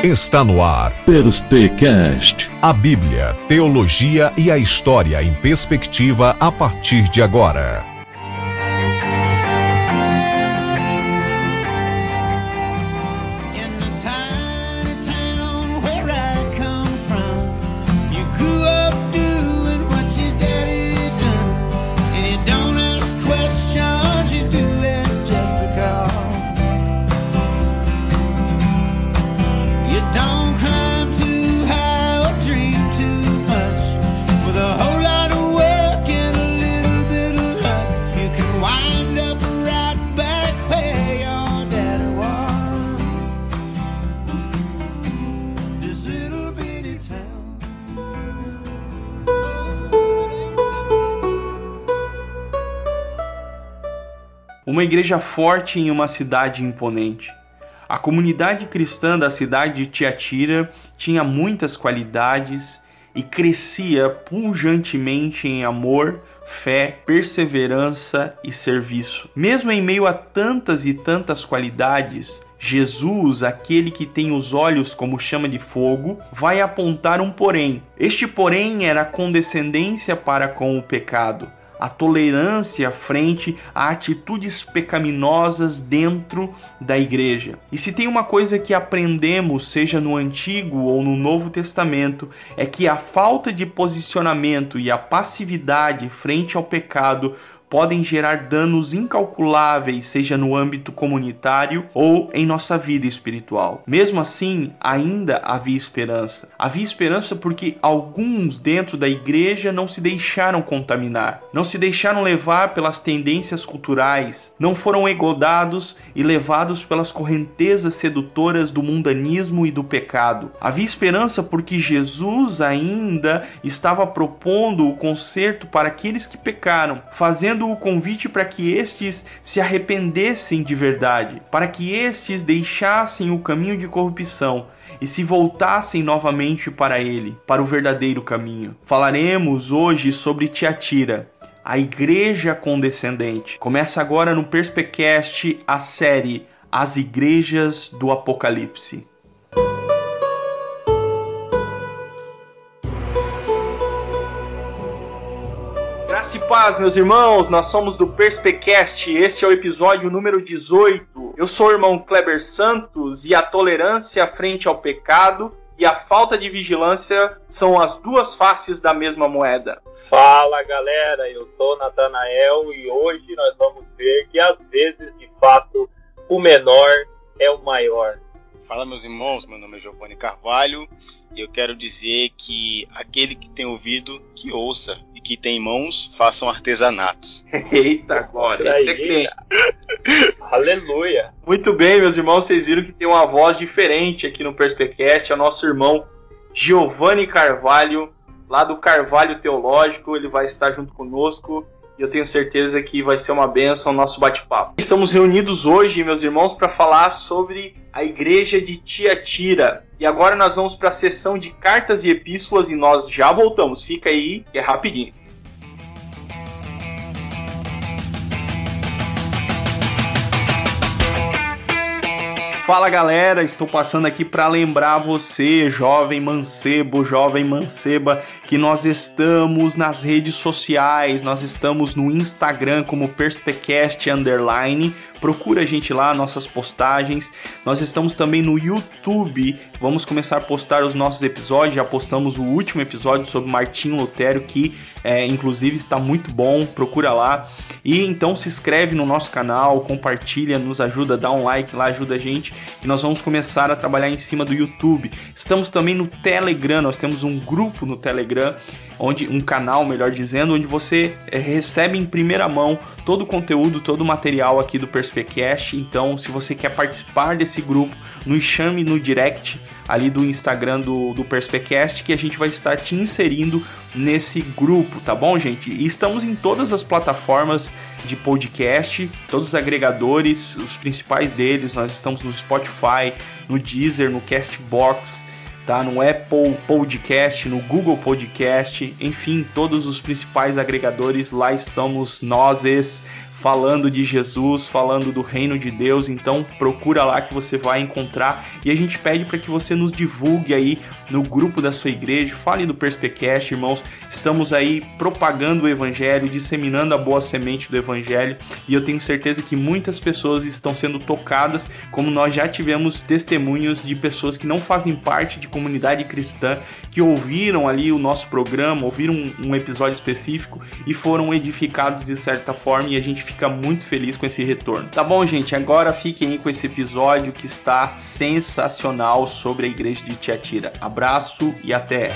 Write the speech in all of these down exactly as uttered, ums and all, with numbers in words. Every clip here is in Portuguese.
Está no ar Perspecast. A Bíblia, teologia e a história em perspectiva a partir de agora. Uma igreja forte em uma cidade imponente. A comunidade cristã da cidade de Tiatira tinha muitas qualidades e crescia pujantemente em amor, fé, perseverança e serviço. Mesmo em meio a tantas e tantas qualidades, Jesus, aquele que tem os olhos como chama de fogo, vai apontar um porém. Este porém era a condescendência para com o pecado, a tolerância frente a atitudes pecaminosas dentro da igreja. E se tem uma coisa que aprendemos, seja no Antigo ou no Novo Testamento, é que a falta de posicionamento e a passividade frente ao pecado podem gerar danos incalculáveis, seja no âmbito comunitário ou em nossa vida espiritual. Mesmo assim, ainda havia esperança. Havia esperança porque alguns dentro da igreja não se deixaram contaminar, não se deixaram levar pelas tendências culturais, não foram engodados e levados pelas correntezas sedutoras do mundanismo e do pecado. Havia esperança porque Jesus ainda estava propondo o conserto para aqueles que pecaram, fazendo o convite para que estes se arrependessem de verdade, para que estes deixassem o caminho de corrupção e se voltassem novamente para ele, para o verdadeiro caminho. Falaremos hoje sobre Tiatira, a igreja condescendente. Começa agora no Perspecast a série As Igrejas do Apocalipse. Graça e paz, meus irmãos, nós somos do Perspecast, esse é o episódio número dezoito. Eu sou o irmão Kleber Santos e a tolerância frente ao pecado e a falta de vigilância são as duas faces da mesma moeda. Fala galera, eu sou Natanael e hoje nós vamos ver que às vezes, de fato, o menor é o maior. Fala meus irmãos, meu nome é Giovanni Carvalho e eu quero dizer que aquele que tem ouvido, que ouça, e que tem mãos, façam artesanatos. Eita glória, esse é crente. Aleluia. Muito bem, meus irmãos, vocês viram que tem uma voz diferente aqui no Perspecast, é o nosso irmão Giovanni Carvalho, lá do Carvalho Teológico, ele vai estar junto conosco. E eu tenho certeza que vai ser uma bênção o nosso bate-papo. Estamos reunidos hoje, meus irmãos, para falar sobre a igreja de Tiatira. E agora nós vamos para a sessão de cartas e epístolas e nós já voltamos. Fica aí, que é rapidinho. Fala galera, estou passando aqui para lembrar você, jovem mancebo, jovem manceba, que nós estamos nas redes sociais, nós estamos no Instagram como Perspecast Underline, procura a gente lá, nossas postagens, nós estamos também no YouTube, vamos começar a postar os nossos episódios, já postamos o último episódio sobre Martinho Lutero, que é, inclusive está muito bom, procura lá. E então se inscreve no nosso canal, compartilha, nos ajuda, dá um like lá, ajuda a gente. E nós vamos começar a trabalhar em cima do YouTube. Estamos também no Telegram, nós temos um grupo no Telegram, onde um canal, melhor dizendo, onde você é, recebe em primeira mão todo o conteúdo, todo o material aqui do Perspecast. Então, se você quer participar desse grupo, nos chame no direct ali do Instagram do, do Perspecast, que a gente vai estar te inserindo nesse grupo, tá bom, gente? E estamos em todas as plataformas de podcast, todos os agregadores, os principais deles, nós estamos no Spotify, no Deezer, no Castbox, tá? No Apple Podcast, no Google Podcast, enfim, todos os principais agregadores, lá estamos nós. falando de Jesus, falando do reino de Deus. Então procura lá que você vai encontrar, e a gente pede para que você nos divulgue aí no grupo da sua igreja, fale do Perspecast, irmãos. Estamos aí propagando o evangelho, disseminando a boa semente do evangelho, e eu tenho certeza que muitas pessoas estão sendo tocadas, como nós já tivemos testemunhos de pessoas que não fazem parte de comunidade cristã, que ouviram ali o nosso programa, ouviram um, um episódio específico e foram edificados de certa forma, e a gente fica muito feliz com esse retorno. Tá bom, gente? Agora fiquem aí com esse episódio que está sensacional sobre a igreja de Tiatira. Abraço e até!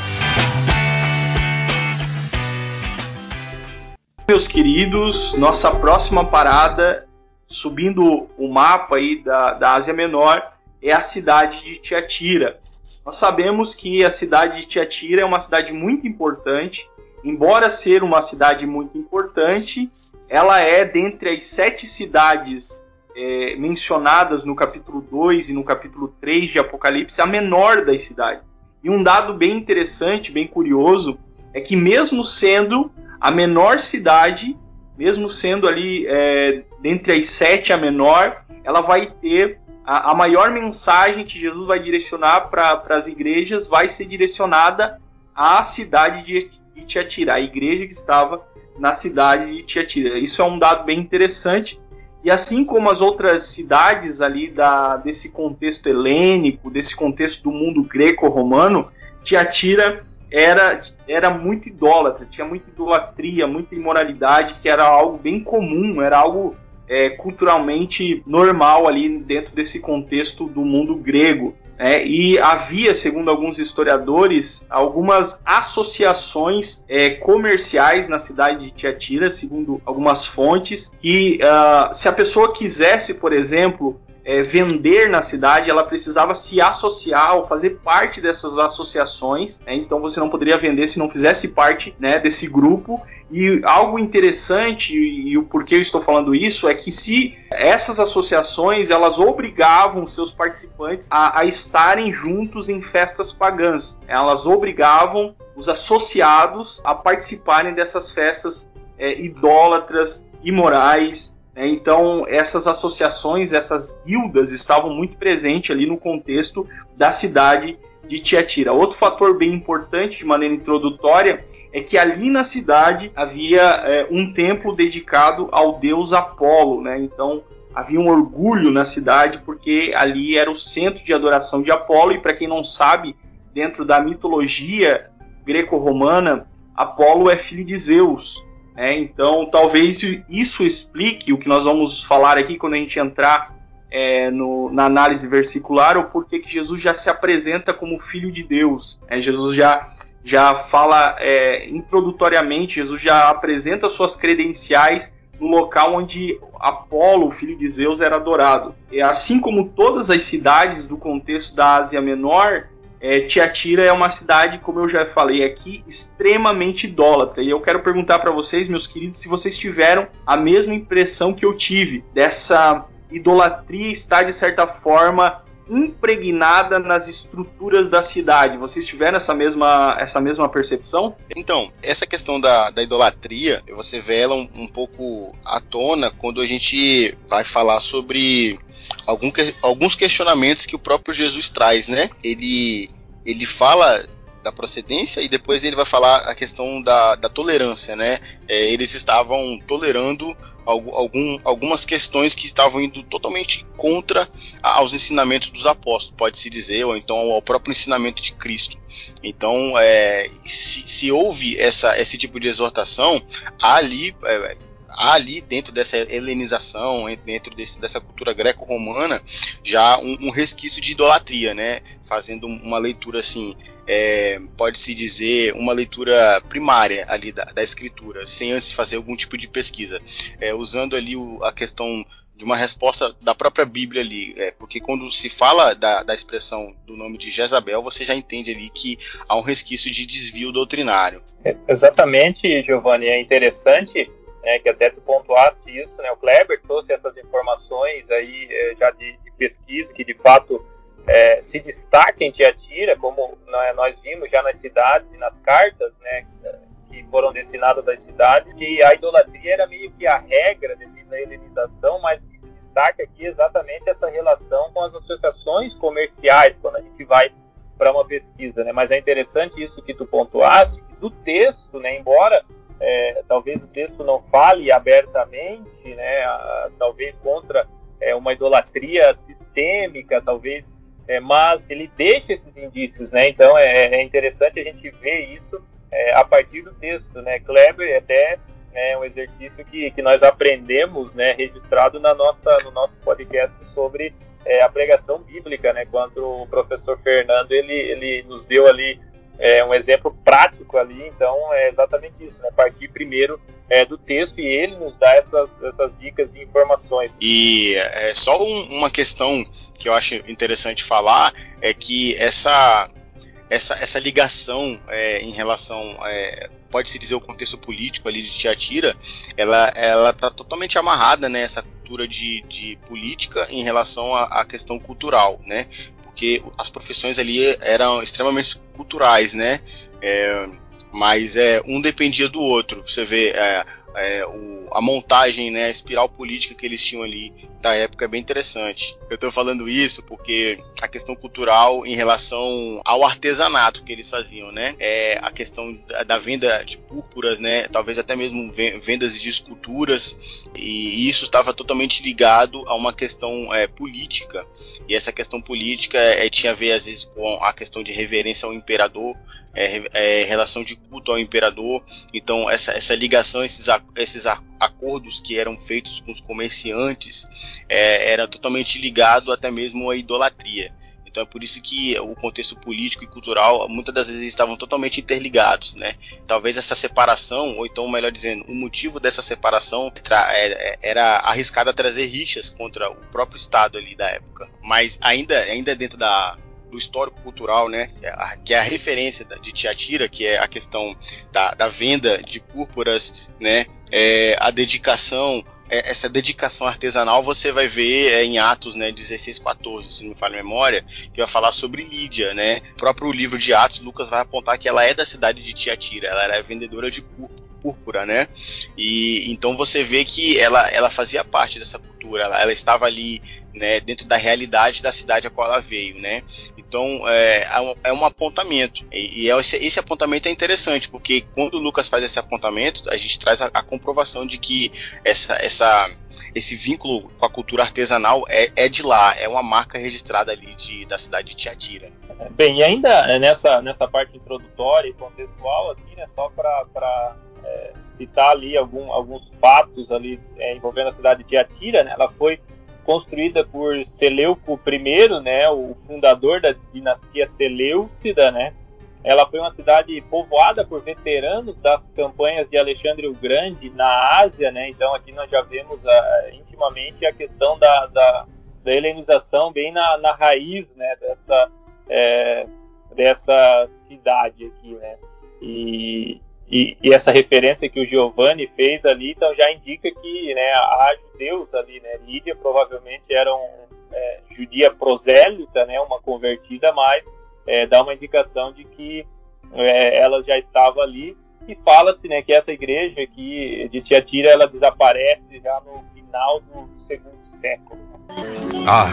Meus queridos, nossa próxima parada, subindo o mapa aí da, da Ásia Menor, é a cidade de Tiatira. Nós sabemos que a cidade de Tiatira é uma cidade muito importante. Embora ser uma cidade muito importante, ela é, dentre as sete cidades é, mencionadas no capítulo dois e no capítulo três de Apocalipse, a menor das cidades. E um dado bem interessante, bem curioso, é que mesmo sendo a menor cidade, mesmo sendo ali é, dentre as sete a menor, ela vai ter a, a maior mensagem que Jesus vai direcionar para as igrejas, vai ser direcionada à cidade de de Tiatira, a igreja que estava na cidade de Tiatira. Isso é um dado bem interessante, e assim como as outras cidades ali da, desse contexto helênico, desse contexto do mundo greco-romano, Tiatira era, era muito idólatra, tinha muita idolatria, muita imoralidade, que era algo bem comum, era algo é, culturalmente normal ali dentro desse contexto do mundo grego. É, e havia, segundo alguns historiadores, algumas associações é, comerciais na cidade de Tiatira, segundo algumas fontes, que uh, se a pessoa quisesse, por exemplo, é, vender na cidade, ela precisava se associar ou fazer parte dessas associações, né? Então você não poderia vender se não fizesse parte, né, desse grupo. E algo interessante, e, e o porquê eu estou falando isso, é que se essas associações, elas obrigavam seus participantes a, a estarem juntos em festas pagãs, elas obrigavam os associados a participarem dessas festas é, idólatras, imorais. Então, essas associações, essas guildas estavam muito presentes ali no contexto da cidade de Tiatira. Outro fator bem importante, de maneira introdutória, é que ali na cidade havia é, um templo dedicado ao deus Apolo, né? Então, havia um orgulho na cidade, porque ali era o centro de adoração de Apolo, e para quem não sabe, dentro da mitologia greco-romana, Apolo é filho de Zeus. É, então, talvez isso explique o que nós vamos falar aqui quando a gente entrar é, no, na análise versicular, o porquê que Jesus já se apresenta como Filho de Deus. É, Jesus já, já fala é, introdutoriamente, Jesus já apresenta suas credenciais no local onde Apolo, o filho de Zeus, era adorado. E assim como todas as cidades do contexto da Ásia Menor, É, Tiatira é uma cidade, como eu já falei aqui, extremamente idólatra. E eu quero perguntar para vocês, meus queridos, se vocês tiveram a mesma impressão que eu tive dessa idolatria estar, de certa forma, impregnada nas estruturas da cidade. Vocês tiveram essa mesma, essa mesma percepção? Então, essa questão da, da idolatria, você vê ela um, um pouco à tona quando a gente vai falar sobre algum, alguns questionamentos que o próprio Jesus traz, né? Ele, ele fala da procedência e depois ele vai falar a questão da, da tolerância, né? É, eles estavam tolerando algum, algumas questões que estavam indo totalmente contra aos ensinamentos dos apóstolos, pode-se dizer, ou então ao próprio ensinamento de Cristo. Então, é, se, se houve essa, esse tipo de exortação, há ali, é, há ali dentro dessa helenização, dentro desse, dessa cultura greco-romana, já um, um resquício de idolatria, né? Fazendo uma leitura assim, é, pode-se dizer, uma leitura primária ali da, da escritura, sem antes fazer algum tipo de pesquisa, é, usando ali o, a questão de uma resposta da própria Bíblia ali, é, porque quando se fala da, da expressão do nome de Jezabel, você já entende ali que há um resquício de desvio doutrinário. É, exatamente, Giovanni, é interessante, né, que até tu pontuaste isso, né, o Kleber trouxe essas informações aí é, já de, de pesquisa, que de fato é, se destaca em Tiatira, como né, nós vimos já nas cidades e nas cartas, né, que foram destinadas às cidades, que a idolatria era meio que a regra devido da helenização, mas o que se destaca aqui é exatamente essa relação com as associações comerciais, quando a gente vai para uma pesquisa, né? Mas é interessante isso que tu pontuaste, que do texto, né, embora é, talvez o texto não fale abertamente, né, a, talvez contra é, uma idolatria sistêmica, talvez, é, mas ele deixa esses indícios, né? Então é, é interessante a gente ver isso é, a partir do texto, né? Kleber, até é um exercício que, que nós aprendemos, né, registrado na nossa, no nosso podcast sobre é, a pregação bíblica, né, quando o professor Fernando ele, ele nos deu ali é, um exemplo prático ali. Então é exatamente isso, né, partir primeiro é, do texto, e ele nos dá essas, essas dicas e informações. E é, só um, uma questão que eu acho interessante falar é que essa, essa, essa ligação é, em relação... É, pode-se dizer o contexto político ali de Tiatira, ela ela está totalmente amarrada, né, essa cultura de, de política em relação à, à questão cultural, né, porque as profissões ali eram extremamente culturais, né, é, mas é, um dependia do outro. Você vê é, é, o, a montagem, né, a espiral política que eles tinham ali da época é bem interessante. Eu estou falando isso porque a questão cultural em relação ao artesanato que eles faziam, né, é a questão da, da venda de púrpuras, né, talvez até mesmo vendas de esculturas, e isso estava totalmente ligado a uma questão é, política, e essa questão política é, tinha a ver às vezes com a questão de reverência ao imperador, é, é, relação de culto ao imperador. Então essa, essa ligação, esses, esses acordos que eram feitos com os comerciantes é, era totalmente ligado até mesmo à idolatria. Então é por isso que o contexto político e cultural muitas das vezes estavam totalmente interligados, né? Talvez essa separação, ou então melhor dizendo, o motivo dessa separação era arriscado a trazer rixas contra o próprio Estado ali da época. Mas ainda, ainda dentro da, do histórico cultural, né, que é a referência de Tiatira, que é a questão da, da venda de púrpuras, né, é, a dedicação, essa dedicação artesanal você vai ver é, em Atos, né, dezesseis, quatorze, se não me falha a memória, que vai falar sobre Lídia, né. O próprio livro de Atos, Lucas vai apontar que ela é da cidade de Tiatira, ela era vendedora de púrpura, né, e então você vê que ela, ela fazia parte dessa cultura, ela, ela estava ali, né, dentro da realidade da cidade a qual ela veio, né. Então é, é um apontamento, e, e esse, esse apontamento é interessante, porque quando o Lucas faz esse apontamento, a gente traz a, a comprovação de que essa, essa, esse vínculo com a cultura artesanal é, é de lá, é uma marca registrada ali de, da cidade de Tiatira. Bem, e ainda nessa, nessa parte introdutória e contextual, assim, né, só para é, citar ali algum, alguns fatos ali é, envolvendo a cidade de Tiatira, né, ela foi construída por Seleuco I, né, o fundador da dinastia Seleucida, né. Ela foi uma cidade povoada por veteranos das campanhas de Alexandre o Grande na Ásia, né. Então aqui nós já vemos a, intimamente a questão da, da, da helenização bem na, na raiz, né, dessa, é, dessa cidade aqui, né. E E, e essa referência que o Giovanni fez ali, então já indica que, né, há judeus ali, né, Lídia provavelmente era um, é, judia prosélita, né, uma convertida, mas é, dá uma indicação de que é, ela já estava ali, e fala-se, né, que essa igreja aqui de Tiatira, ela desaparece já no final do segundo século. Ah,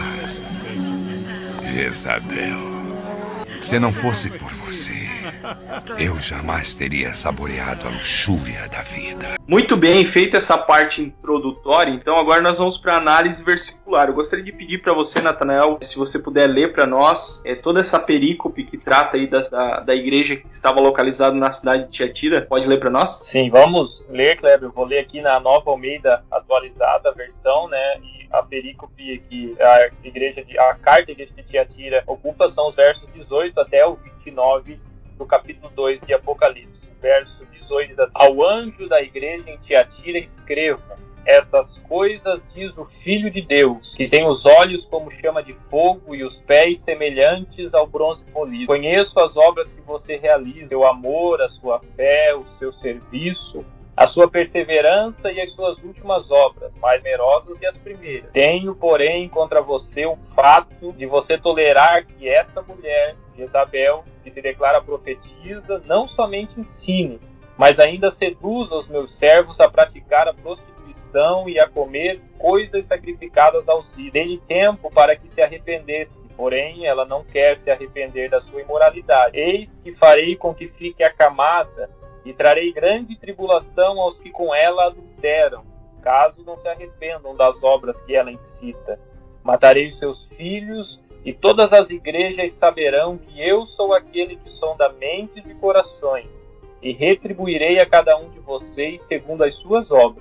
Jezabel, se não fosse por você, eu jamais teria saboreado a luxúria da vida. Muito bem, feita essa parte introdutória, então agora nós vamos para a análise versicular. Eu gostaria de pedir para você, Natanael, se você puder ler para nós é, toda essa perícope que trata aí da, da, da igreja que estava localizada na cidade de Tiatira. Pode ler para nós? Sim, vamos ler, Kleber. Eu vou ler aqui na Nova Almeida atualizada, a versão, né, e a perícope que a igreja de, a carta da igreja de Tiatira ocupa são os versos dezoito até o vinte e nove do capítulo dois de Apocalipse. Verso dezoito diz assim: ao anjo da igreja em Tiatira escreva: essas coisas diz o Filho de Deus, que tem os olhos como chama de fogo e os pés semelhantes ao bronze polido. Conheço as obras que você realiza, seu amor, a sua fé, o seu serviço, a sua perseverança e as suas últimas obras, mais numerosas que as primeiras. Tenho, porém, contra você o fato de você tolerar que essa mulher, Jezabel, que se declara profetisa, não somente ensine, mas ainda seduza os meus servos a praticar a prostituição prostituição e a comer coisas sacrificadas aos ídolos. Dei-lhe tempo para que se arrependesse, porém ela não quer se arrepender da sua imoralidade. Eis que farei com que fique acamada e trarei grande tribulação aos que com ela adulteram, caso não se arrependam das obras que ela incita. Matarei os seus filhos, e todas as igrejas saberão que eu sou aquele que sonda mentes e corações, e retribuirei a cada um de vocês segundo as suas obras.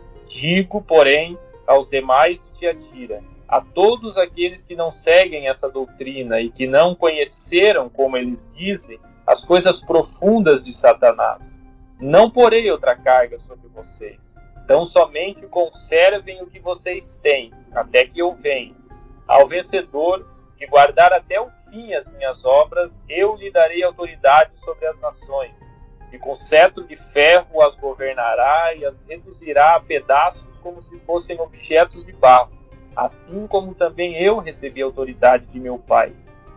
Digo, porém, aos demais de Tiatira, a todos aqueles que não seguem essa doutrina e que não conheceram, como eles dizem, as coisas profundas de Satanás, não porei outra carga sobre vocês. Então somente conservem o que vocês têm, até que eu venha. Ao vencedor, que guardar até o fim as minhas obras, eu lhe darei autoridade sobre as nações, e com cetro de ferro as governará e as reduzirá a pedaços como se fossem objetos de barro, assim como também eu recebi a autoridade de meu Pai.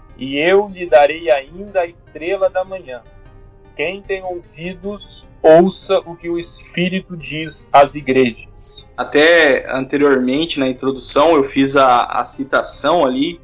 E eu lhe darei ainda a estrela da manhã. Quem tem ouvidos, ouça o que o Espírito diz às igrejas. Até anteriormente, na introdução, eu fiz a, a citação ali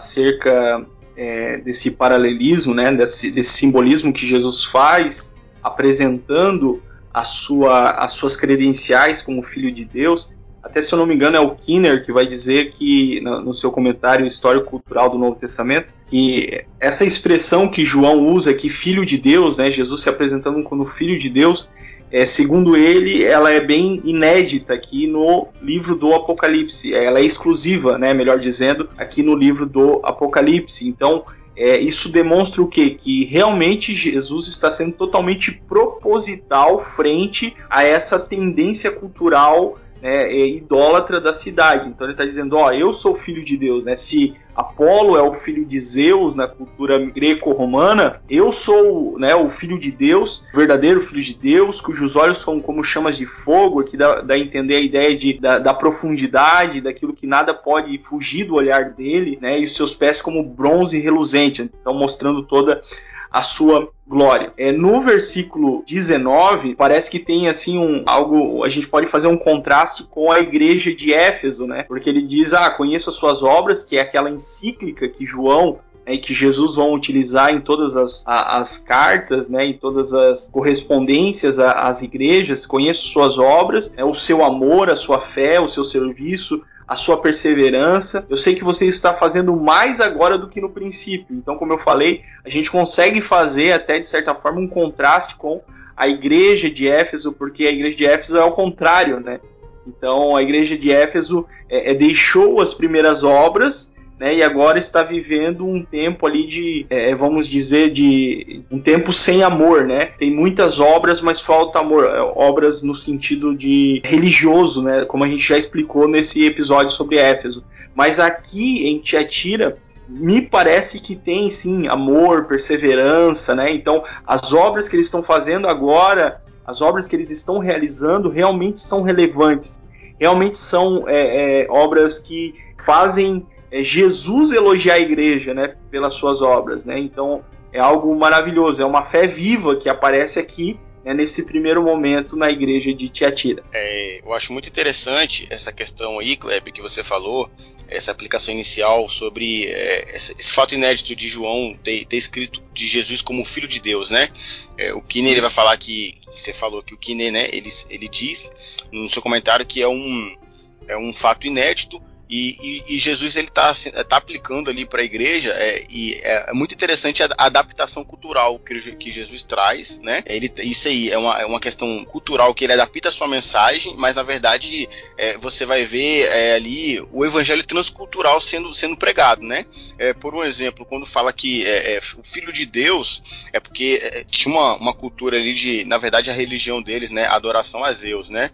acerca é, desse paralelismo, né, desse, desse simbolismo que Jesus faz, apresentando a sua, as suas credenciais como Filho de Deus. Até, se eu não me engano, é o Kinner que vai dizer que, no, no seu comentário histórico-cultural do Novo Testamento, que essa expressão que João usa aqui, Filho de Deus, né, Jesus se apresentando como Filho de Deus, é, segundo ele, ela é bem inédita aqui no livro do Apocalipse. Ela é exclusiva, né, melhor dizendo, aqui no livro do Apocalipse. Então, é, isso demonstra o quê? Que realmente Jesus está sendo totalmente proposital frente a essa tendência cultural, né, idólatra da cidade. Então ele está dizendo, ó, eu sou filho de Deus, né? Se Apolo é o filho de Zeus na cultura greco-romana, eu sou, né, o filho de Deus, o verdadeiro filho de Deus, cujos olhos são como chamas de fogo, que dá, dá a entender a ideia de, da, da profundidade, daquilo que nada pode fugir do olhar dele, né? E os seus pés como bronze reluzente, então mostrando toda a sua glória. É, no versículo dezenove, parece que tem assim um algo, a gente pode fazer um contraste com a igreja de Éfeso, né? Porque ele diz, ah, conheço as suas obras, que é aquela encíclica que João, né, e que Jesus vão utilizar em todas as, a, as cartas, né, em todas as correspondências às igrejas. Conheço suas obras, né, o seu amor, a sua fé, o seu serviço, a sua perseverança. Eu sei que você está fazendo mais agora do que no princípio. Então, como eu falei, a gente consegue fazer até, de certa forma, um contraste com a igreja de Éfeso, porque a igreja de Éfeso é o contrário, né? Então, a igreja de Éfeso é, é, deixou as primeiras obras, né, e agora está vivendo um tempo ali de, é, vamos dizer, de um tempo sem amor, né? Tem muitas obras, mas falta amor. Obras no sentido de religioso, né? Como a gente já explicou nesse episódio sobre Éfeso. Mas aqui em Tiatira, me parece que tem sim amor, perseverança, né? Então, as obras que eles estão fazendo agora, as obras que eles estão realizando, realmente são relevantes. Realmente são é, é, obras que fazem É Jesus elogiar a igreja, né, pelas suas obras, né? Então é algo maravilhoso, é uma fé viva que aparece aqui, né, nesse primeiro momento na igreja de Tiatira. É, eu acho muito interessante essa questão aí, Kleber, que você falou, essa aplicação inicial sobre é, esse, esse fato inédito de João ter, ter escrito de Jesus como Filho de Deus, né? É, o Kinney, ele vai falar que, que você falou que o Kinney, né, ele, ele diz no seu comentário que é um, é um fato inédito. E, e, e Jesus ele está tá aplicando ali para a igreja, é, e é, é muito interessante a, a adaptação cultural que, que Jesus traz, né? Ele, isso aí é uma, é uma questão cultural que ele adapta a sua mensagem, mas na verdade é, você vai ver é, ali o evangelho transcultural sendo, sendo pregado, né? É, por um exemplo, quando fala que é, é, o Filho de Deus é porque é, tinha uma, uma cultura ali de, na verdade, a religião deles, né? A adoração a Zeus, né?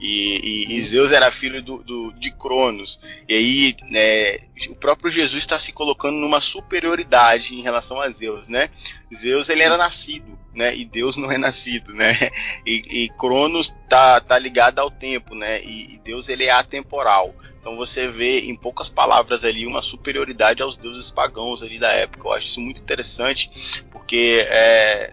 E, e, e Zeus era filho do, do, de Cronos. E aí, é, o próprio Jesus está se colocando numa superioridade em relação a Zeus, né? Zeus, ele era nascido, né? E Deus não é nascido, né? E, e Cronos tá, tá ligado ao tempo, né? E, e Deus, ele é atemporal. Então você vê, em poucas palavras ali, uma superioridade aos deuses pagãos ali da época. Eu acho isso muito interessante, porque é,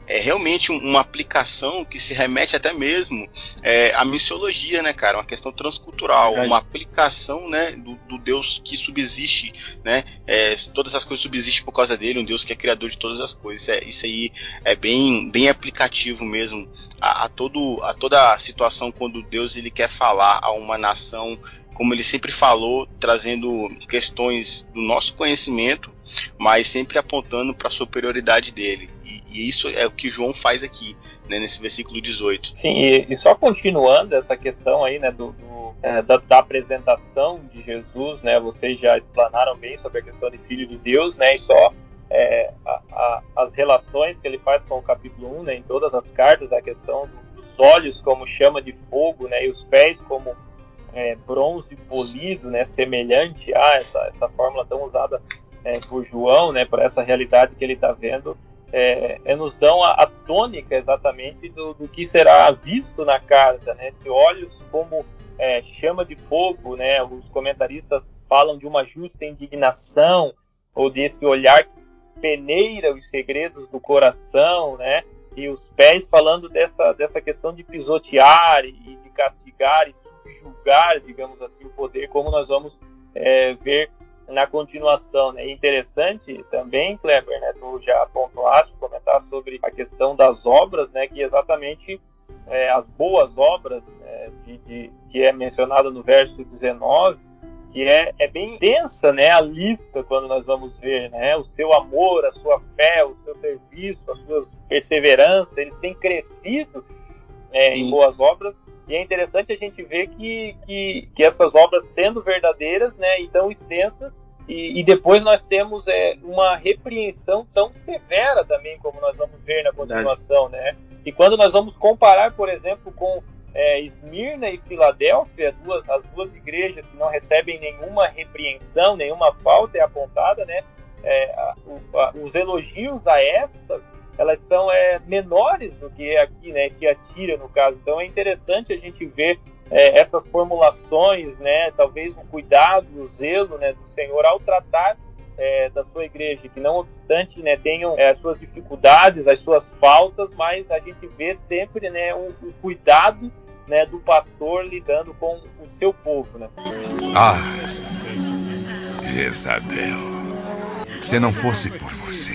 é realmente uma aplicação que se remete até mesmo é, à missiologia, né, cara? Uma questão transcultural, uma aplicação, né, do, do Deus que subsiste, né? É, todas as coisas subsistem por causa dele, um Deus que é criador de todas as coisas. É, isso aí é bem, bem aplicativo mesmo a, a, todo, a toda a situação quando Deus ele quer falar a uma nação, como ele sempre falou, trazendo questões do nosso conhecimento, mas sempre apontando para a superioridade dele. E, e isso é o que João faz aqui, né, nesse versículo dezoito. Sim, e, e só continuando essa questão aí, né, do, do, é, da, da apresentação de Jesus, né, vocês já explanaram bem sobre a questão de Filho de Deus, né, e só é, a, a, as relações que ele faz com o capítulo um, né, em todas as cartas, a questão do, dos olhos como chama de fogo, né, e os pés como É, bronze polido, né, semelhante a essa, essa fórmula tão usada é, por João, né, para essa realidade que ele está vendo, é, é, nos dão a, a tônica exatamente do, do que será visto na carta, né, esse olhos como é, chama de fogo, né, os comentaristas falam de uma justa indignação, ou desse olhar que peneira os segredos do coração, né, e os pés falando dessa, dessa questão de pisotear e de castigar e julgar, digamos assim, o poder, como nós vamos é, ver na continuação, né? É interessante também, Kleber, né, tu já pontuaste, comentar sobre a questão das obras, né, que exatamente é, as boas obras, é, de, de, que é mencionada no verso dezenove, que é, é bem densa, né, a lista quando nós vamos ver, né, o seu amor, a sua fé, o seu serviço, a sua perseverança, eles têm crescido é, em boas obras. E é interessante a gente ver que, que, que essas obras sendo verdadeiras, né, e tão extensas, e, e depois nós temos é, uma repreensão tão severa também, como nós vamos ver na continuação, né? E quando nós vamos comparar, por exemplo, com é, Esmirna e Filadélfia, duas, as duas igrejas que não recebem nenhuma repreensão, nenhuma falta é apontada, né? É, a, a, os elogios a estas, elas são é, menores do que aqui, né, Tiatira, no caso. Então é interessante a gente ver é, essas formulações, né, talvez o cuidado, o zelo, né, do Senhor ao tratar é, da sua igreja, que não obstante, né, tenham é, as suas dificuldades, as suas faltas, mas a gente vê sempre, né, um, um cuidado, né, do pastor lidando com o seu povo, né. Ah, Jezabel. Se não fosse por você,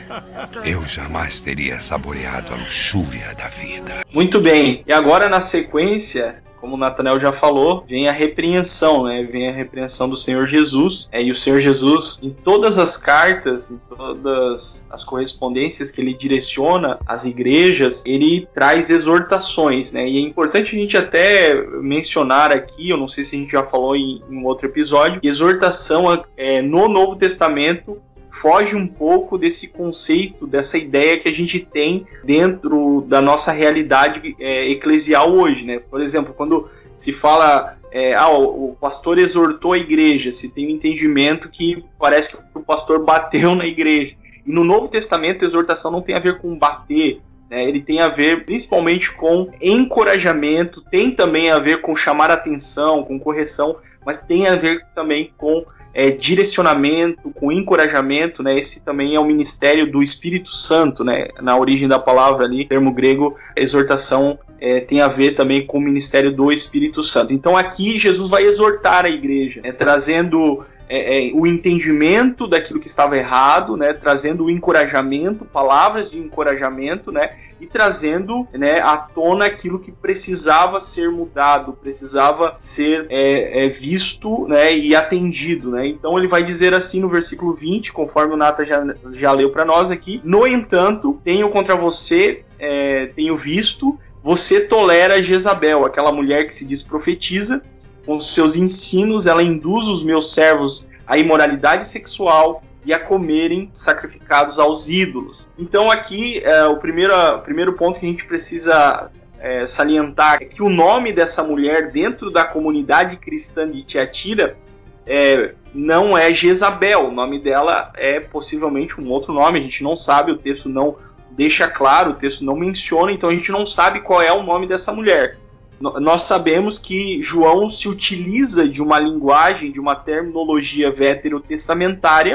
eu jamais teria saboreado a luxúria da vida. Muito bem. E agora, na sequência, como o Nathanael já falou, vem a repreensão, né? Vem a repreensão do Senhor Jesus. É, e o Senhor Jesus, em todas as cartas, em todas as correspondências que ele direciona às igrejas, ele traz exortações, né? E é importante a gente até mencionar aqui, eu não sei se a gente já falou em, em um outro episódio, que exortação é, no Novo Testamento foge um pouco desse conceito, dessa ideia que a gente tem dentro da nossa realidade é, eclesial hoje, né? Por exemplo, quando se fala, é, ah, o, o pastor exortou a igreja, se tem um entendimento que parece que o pastor bateu na igreja. E no Novo Testamento, a exortação não tem a ver com bater, né? Ele tem a ver principalmente com encorajamento, tem também a ver com chamar atenção, com correção, mas tem a ver também com É, direcionamento, com encorajamento, né? Esse também é o ministério do Espírito Santo, né? Na origem da palavra ali, termo grego, exortação é, tem a ver também com o ministério do Espírito Santo. Então aqui Jesus vai exortar a igreja, né? Trazendo é, é, o entendimento daquilo que estava errado, né? Trazendo o encorajamento, palavras de encorajamento, né? E trazendo, né, à tona aquilo que precisava ser mudado, precisava ser é, é, visto, né, e atendido, né? Então ele vai dizer assim no versículo vinte, conforme o Nata já, já leu para nós aqui: no entanto, tenho contra você, é, tenho visto, você tolera Jezabel, aquela mulher que se diz profetiza, com seus ensinos ela induz os meus servos à imoralidade sexual e a comerem sacrificados aos ídolos. Então aqui é, o, primeiro, o primeiro ponto que a gente precisa é, salientar é que o nome dessa mulher dentro da comunidade cristã de Tiatira é, não é Jezabel, o nome dela é possivelmente um outro nome, a gente não sabe, o texto não deixa claro, o texto não menciona, então a gente não sabe qual é o nome dessa mulher. Nós sabemos que João se utiliza de uma linguagem, de uma terminologia veterotestamentária,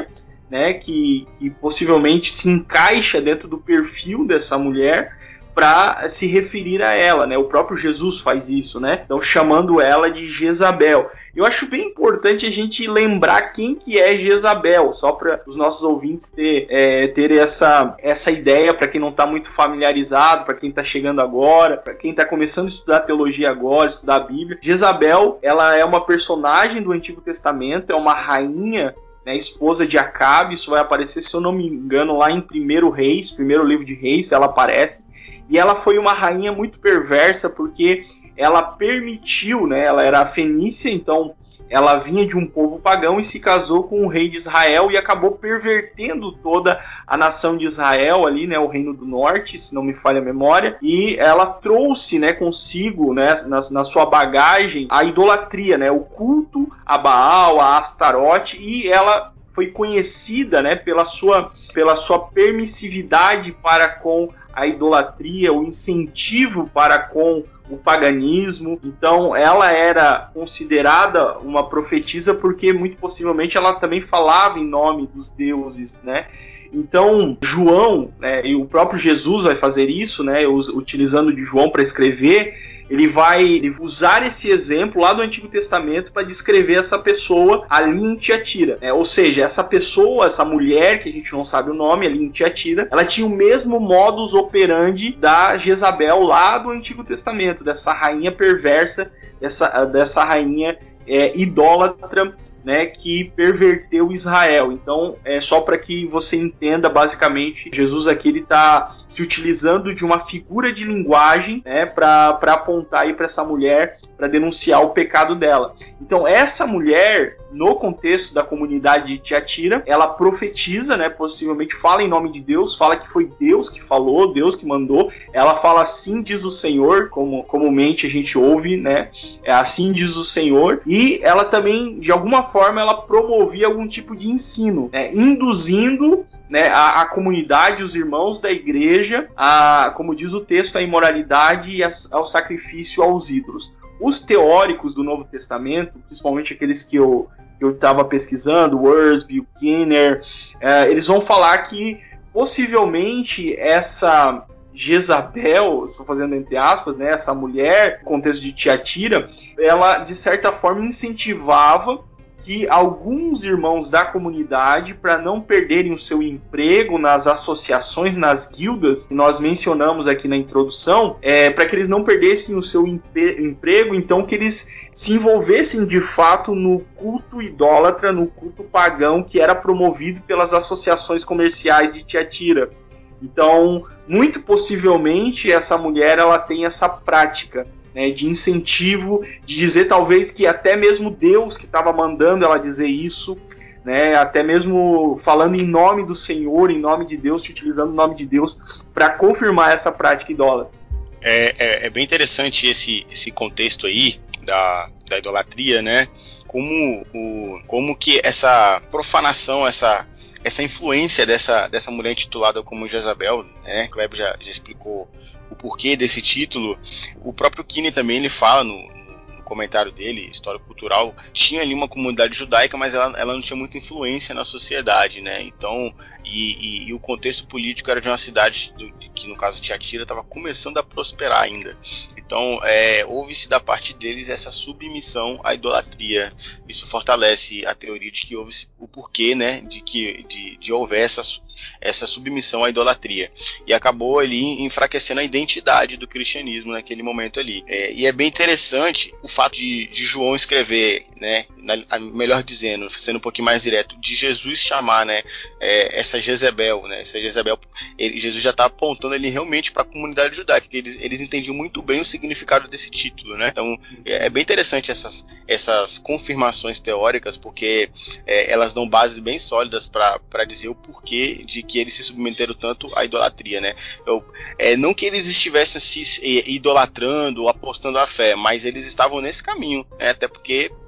né, que, que possivelmente se encaixa dentro do perfil dessa mulher para se referir a ela, né? O próprio Jesus faz isso, né? Então, chamando ela de Jezabel. Eu acho bem importante a gente lembrar quem que é Jezabel, só para os nossos ouvintes ter, é, ter essa, essa ideia, para quem não está muito familiarizado, para quem está chegando agora, para quem está começando a estudar teologia agora, estudar a Bíblia. Jezabel, ela é uma personagem do Antigo Testamento, é uma rainha, né, esposa de Acabe. Isso vai aparecer, se eu não me engano, lá em Primeiro Reis, primeiro livro de Reis, ela aparece. E ela foi uma rainha muito perversa, porque ela permitiu, né, ela era fenícia, então ela vinha de um povo pagão e se casou com o rei de Israel e acabou pervertendo toda a nação de Israel ali, né, o reino do norte, se não me falha a memória, e ela trouxe, né, consigo, né, na, na sua bagagem, a idolatria, né, o culto a Baal, a Astarote, e ela foi conhecida, né, pela sua, pela sua permissividade para com a idolatria, o incentivo para com o paganismo. Então ela era considerada uma profetisa porque muito possivelmente ela também falava em nome dos deuses, né? Então João, né, e o próprio Jesus vai fazer isso, né, utilizando de João para escrever, ele vai usar esse exemplo lá do Antigo Testamento para descrever essa pessoa ali em Tiatira, né? Ou seja, essa pessoa, essa mulher, que a gente não sabe o nome, ali em Tiatira, ela tinha o mesmo modus operandi da Jezabel lá do Antigo Testamento, dessa rainha perversa, dessa, dessa rainha é, idólatra, né, que perverteu Israel. Então, é só para que você entenda, basicamente, Jesus aqui ele está se utilizando de uma figura de linguagem, né, para apontar aí para essa mulher, para denunciar o pecado dela. Então, essa mulher, no contexto da comunidade de Tiatira, ela profetiza, né, possivelmente fala em nome de Deus, fala que foi Deus que falou, Deus que mandou. Ela fala assim diz o Senhor, como comumente a gente ouve, né, é assim diz o Senhor. E ela também, de alguma forma, ela promovia algum tipo de ensino, né, induzindo, né, a, a comunidade, os irmãos da igreja, a, como diz o texto, a imoralidade e a, ao sacrifício aos ídolos. Os teóricos do Novo Testamento, principalmente aqueles que eu eu estava pesquisando, Worsby, o Kinner, uh, eles vão falar que possivelmente essa Jezabel, estou fazendo entre aspas, né, essa mulher, no contexto de Tiatira, ela de certa forma incentivava que alguns irmãos da comunidade, para não perderem o seu emprego nas associações, nas guildas, que nós mencionamos aqui na introdução, é, para que eles não perdessem o seu emprego, então que eles se envolvessem de fato no culto idólatra, no culto pagão que era promovido pelas associações comerciais de Tiatira. Então, muito possivelmente, essa mulher ela tem essa prática, né, de incentivo, de dizer talvez que até mesmo Deus que estava mandando ela dizer isso, né, até mesmo falando em nome do Senhor, em nome de Deus, utilizando o nome de Deus para confirmar essa prática idólatra. É, é, é bem interessante esse, esse contexto aí da, da idolatria, né? Como, o, como que essa profanação, essa, essa influência dessa, dessa mulher intitulada como Jezabel, né? Kleber já, já explicou o porquê desse título. O próprio Kinney também ele fala no, no comentário dele, História Cultural, tinha ali uma comunidade judaica, mas ela, ela não tinha muita influência na sociedade, né? Então, e, e, e o contexto político era de uma cidade do, que no caso de Tiatira estava começando a prosperar ainda. Então, é, houve-se da parte deles essa submissão à idolatria. Isso fortalece a teoria de que houve o porquê, né, de que de, de houver essa essa submissão à idolatria, e acabou ali enfraquecendo a identidade do cristianismo naquele momento ali. É, e é bem interessante o fato de, de João escrever, né, na, melhor dizendo, sendo um pouquinho mais direto, de Jesus chamar, né, é, essa Jezabel, né, essa Jezabel, ele, Jesus já está apontando ele realmente para a comunidade judaica, que eles, eles entendiam muito bem o significado desse título, né? Então é, é bem interessante essas, essas confirmações teóricas, porque é, elas dão bases bem sólidas para dizer o porquê de que eles se submeteram tanto à idolatria, né? Eu, é, não que eles estivessem se idolatrando ou apostando a fé, mas eles estavam nesse caminho, né? Até porque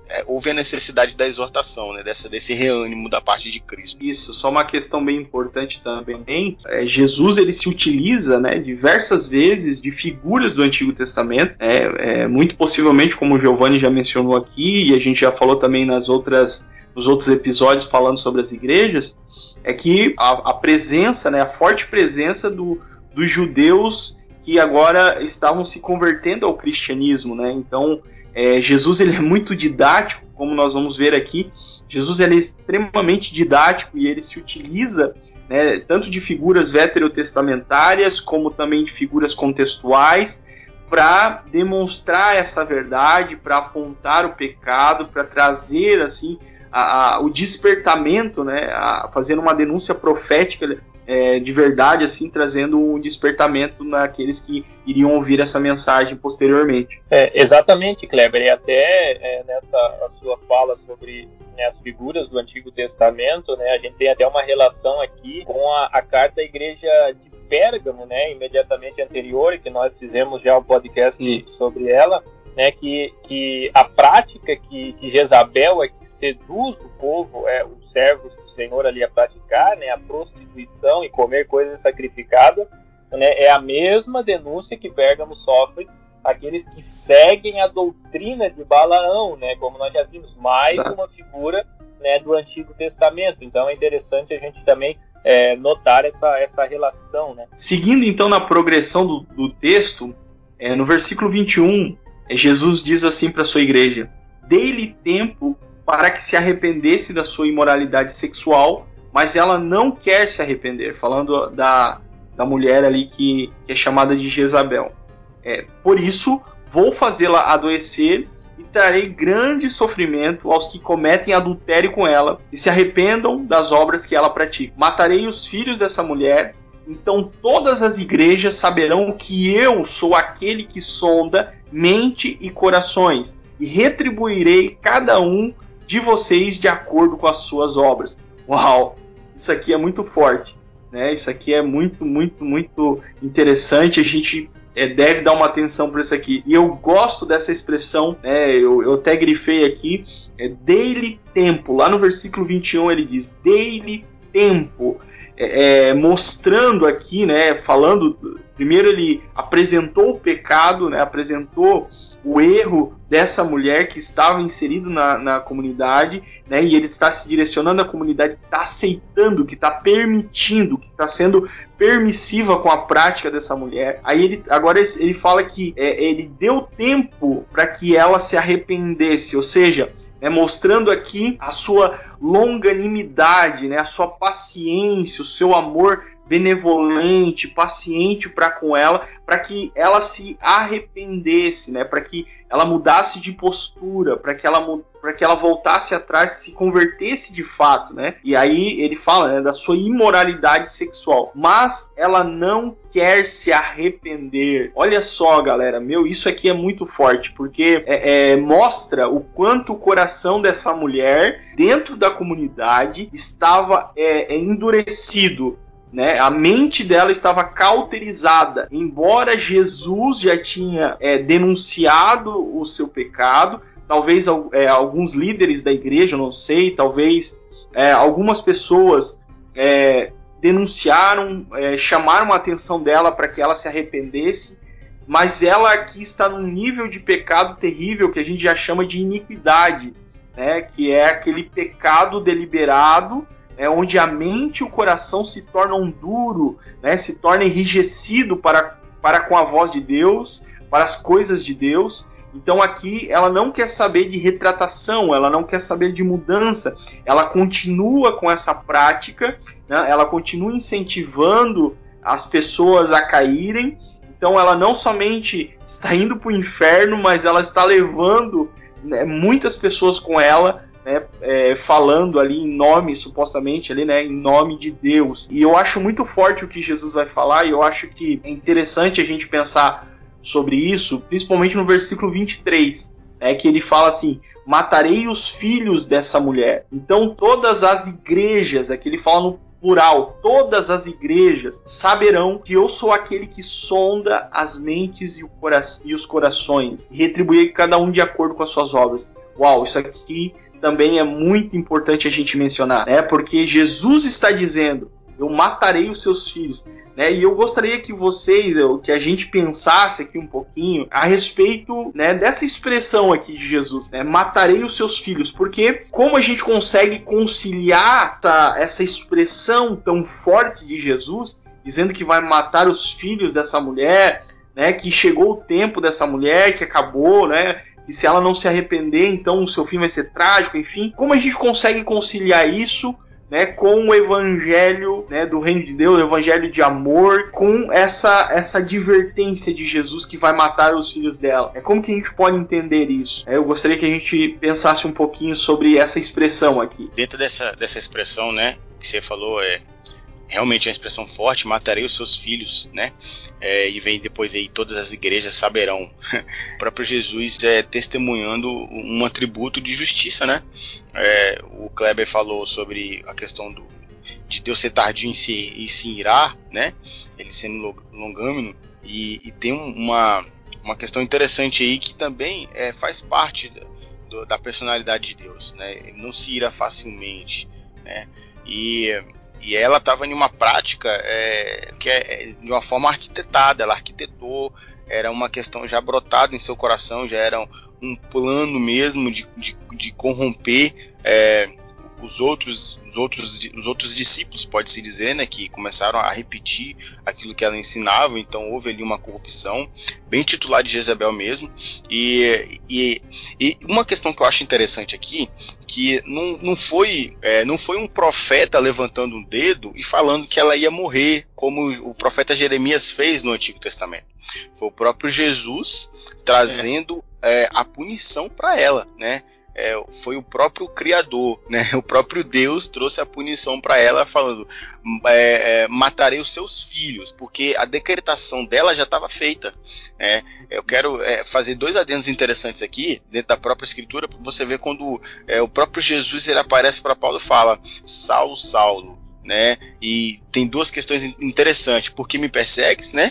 é, houve a necessidade da exortação, né, dessa, desse reânimo da parte de Cristo. Isso, só uma questão bem importante também, é, Jesus ele se utiliza, né, diversas vezes de figuras do Antigo Testamento, é, é, muito possivelmente, como o Giovanni já mencionou aqui, e a gente já falou também nas outras, nos outros episódios falando sobre as igrejas, é que a, a presença, né, a forte presença do, dos judeus que agora estavam se convertendo ao cristianismo, né? Então, é, Jesus ele é muito didático, como nós vamos ver aqui. Jesus ele é extremamente didático e ele se utiliza, né, tanto de figuras veterotestamentárias como também de figuras contextuais para demonstrar essa verdade, para apontar o pecado, para trazer assim a, a, o despertamento, né, a, fazendo uma denúncia profética é, de verdade, assim, trazendo um despertamento naqueles que iriam ouvir essa mensagem posteriormente. É, exatamente, Kleber, e até é, nessa a sua fala sobre, né, as figuras do Antigo Testamento, né, a gente tem até uma relação aqui com a, a carta à igreja de Pérgamo, né, imediatamente anterior, que nós fizemos já um podcast Sim. sobre ela, né, que, que a prática que, que Jezabel aqui seduz o povo, é, os servos do Senhor ali a praticar, né, a prostituição e comer coisas sacrificadas, né, é a mesma denúncia que Pérgamo sofre aqueles que seguem a doutrina de Balaão, né, como nós já vimos, mais Exato. uma figura, né, do Antigo Testamento. Então é interessante a gente também é, notar essa, essa relação, né. Seguindo então na progressão do, do texto, é, no versículo vinte e um, é, Jesus diz assim para a sua igreja: dei-lhe tempo para que se arrependesse da sua imoralidade sexual, mas ela não quer se arrepender, falando da, da mulher ali que, que é chamada de Jezabel. É, por isso, vou fazê-la adoecer e trarei grande sofrimento aos que cometem adultério com ela e se arrependam das obras que ela pratica. Matarei os filhos dessa mulher, então todas as igrejas saberão que eu sou aquele que sonda mente e corações, e retribuirei cada um de vocês de acordo com as suas obras. Uau! Isso aqui é muito forte, né? Isso aqui é muito, muito, muito interessante. A gente é, deve dar uma atenção para isso aqui. E eu gosto dessa expressão, né? eu, eu até grifei aqui, é, dei-lhe tempo. Lá no versículo vinte e um ele diz, dei-lhe tempo. É, é, mostrando aqui, né? Falando, primeiro ele apresentou o pecado, né? Apresentou o erro dessa mulher que estava inserido na, na comunidade, né, e ele está se direcionando à comunidade que está aceitando, que está permitindo, que está sendo permissiva com a prática dessa mulher. Aí ele, agora ele fala que é, ele deu tempo para que ela se arrependesse, ou seja, né, mostrando aqui a sua longanimidade, né, a sua paciência, o seu amor benevolente, paciente para com ela, para que ela se arrependesse, né? Para que ela mudasse de postura, para que ela para que ela voltasse atrás, se convertesse de fato, né? E aí ele fala, né, da sua imoralidade sexual, mas ela não quer se arrepender. Olha só, galera, meu, isso aqui é muito forte, porque é, é, mostra o quanto o coração dessa mulher dentro da comunidade estava é, é, endurecido. Né? A mente dela estava cauterizada. Embora Jesus já tinha é, denunciado o seu pecado, talvez é, alguns líderes da igreja, não sei, talvez é, algumas pessoas é, denunciaram, é, chamaram a atenção dela para que ela se arrependesse, mas ela aqui está num nível de pecado terrível que a gente já chama de iniquidade, né? Que é aquele pecado deliberado, é onde a mente e o coração se tornam duro, né, se torna enrijecido para, para com a voz de Deus, para as coisas de Deus. Então aqui ela não quer saber de retratação, ela não quer saber de mudança, ela continua com essa prática, né, ela continua incentivando as pessoas a caírem. Então ela não somente está indo para o inferno, mas ela está levando, né, muitas pessoas com ela, né, é, falando ali em nome, supostamente, ali, né, em nome de Deus. E eu acho muito forte o que Jesus vai falar, e eu acho que é interessante a gente pensar sobre isso, principalmente no versículo vinte e três, né, que ele fala assim, matarei os filhos dessa mulher. Então todas as igrejas, aqui ele fala no plural, todas as igrejas saberão que eu sou aquele que sonda as mentes e, o cora- e os corações, e retribuir cada um de acordo com as suas obras. Uau, isso aqui também é muito importante a gente mencionar, né? Porque Jesus está dizendo, eu matarei os seus filhos, né? E eu gostaria que vocês, que a gente pensasse aqui um pouquinho a respeito, né, dessa expressão aqui de Jesus, né? Matarei os seus filhos, porque como a gente consegue conciliar essa, essa expressão tão forte de Jesus, dizendo que vai matar os filhos dessa mulher, né? Que chegou o tempo dessa mulher, que acabou, né? Que se ela não se arrepender, então o seu fim vai ser trágico, enfim. Como a gente consegue conciliar isso, né, com o evangelho, né, do reino de Deus, o evangelho de amor, com essa, essa advertência de Jesus que vai matar os filhos dela? É, como que a gente pode entender isso? É, eu gostaria que a gente pensasse um pouquinho sobre essa expressão aqui. Dentro dessa, dessa expressão, né, que você falou, é realmente uma expressão forte, matarei os seus filhos, né? É, e vem depois aí, todas as igrejas saberão. O próprio Jesus é testemunhando um atributo de justiça, né? É, o Kleber falou sobre a questão do, de Deus ser tardio em se, em se irar, né? Ele sendo longâmino, e, e tem uma, uma questão interessante aí que também é, faz parte da, do, da personalidade de Deus, né? Ele não se ira facilmente, né? E E ela estava em uma prática é, que é de uma forma arquitetada, ela arquitetou, era uma questão já brotada em seu coração, já era um plano mesmo de, de, de corromper é, os, outros, os, outros, os outros discípulos, pode-se dizer, né, que começaram a repetir aquilo que ela ensinava. Então houve ali uma corrupção, bem titular de Jezabel mesmo. E, e, e uma questão que eu acho interessante aqui, que não, não, foi, é, não foi um profeta levantando um dedo e falando que ela ia morrer, como o profeta Jeremias fez no Antigo Testamento. Foi o próprio Jesus trazendo é, a punição para ela, né? É, foi o próprio Criador, né? O próprio Deus trouxe a punição para ela, falando é, é, matarei os seus filhos, porque a decretação dela já estava feita, né? Eu quero é, fazer dois adendos interessantes aqui dentro da própria escritura, para você ver quando é, o próprio Jesus ele aparece para Paulo e fala: Saulo, Saulo, né? E tem duas questões interessantes: por que me persegues, né?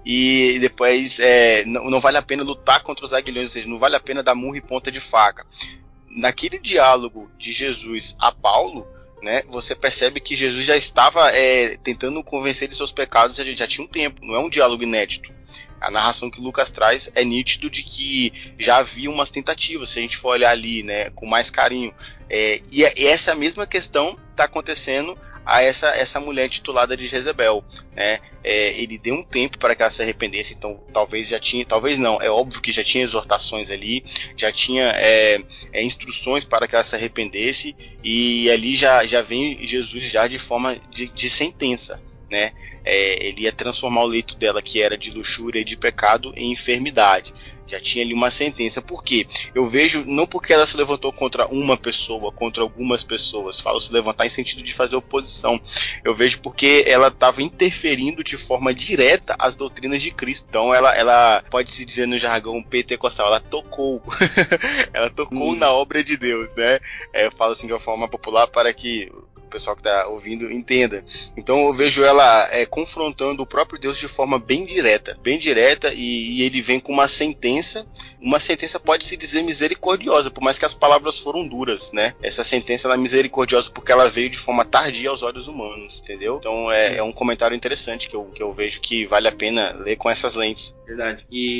E depois é, não, não vale a pena lutar contra os aguilhões, ou seja, não vale a pena dar murro e ponta de faca. Naquele diálogo de Jesus a Paulo, né, você percebe que Jesus já estava é, tentando convencer de seus pecados, já, já tinha um tempo, não é um diálogo inédito. A narração que Lucas traz é nítido de que já havia umas tentativas, se a gente for olhar ali, né, com mais carinho. É, e, e essa mesma questão está acontecendo a essa, essa mulher titulada de Jezebel, né? É, ele deu um tempo para que ela se arrependesse, então talvez já tinha, talvez não, é óbvio que já tinha exortações ali, já tinha é, é, instruções para que ela se arrependesse, e ali já, já vem Jesus já de forma de, de sentença, né? É, ele ia transformar o leito dela, que era de luxúria e de pecado, em enfermidade. Já tinha ali uma sentença. Por quê? Eu vejo, não porque ela se levantou contra uma pessoa, contra algumas pessoas, falo se levantar em sentido de fazer oposição. Eu vejo porque ela estava interferindo de forma direta as doutrinas de Cristo. Então ela, ela pode-se dizer no jargão pentecostal, ela tocou. Ela tocou hum. na obra de Deus, né? É, eu falo assim de uma forma popular para que o pessoal que está ouvindo entenda. Então eu vejo ela é, confrontando o próprio Deus de forma bem direta, bem direta, e, e ele vem com uma sentença, uma sentença pode-se dizer misericordiosa, por mais que as palavras foram duras, né? Essa sentença ela é misericordiosa porque ela veio de forma tardia aos olhos humanos, entendeu? Então é, é um comentário interessante que eu, que eu vejo que vale a pena ler com essas lentes. Verdade.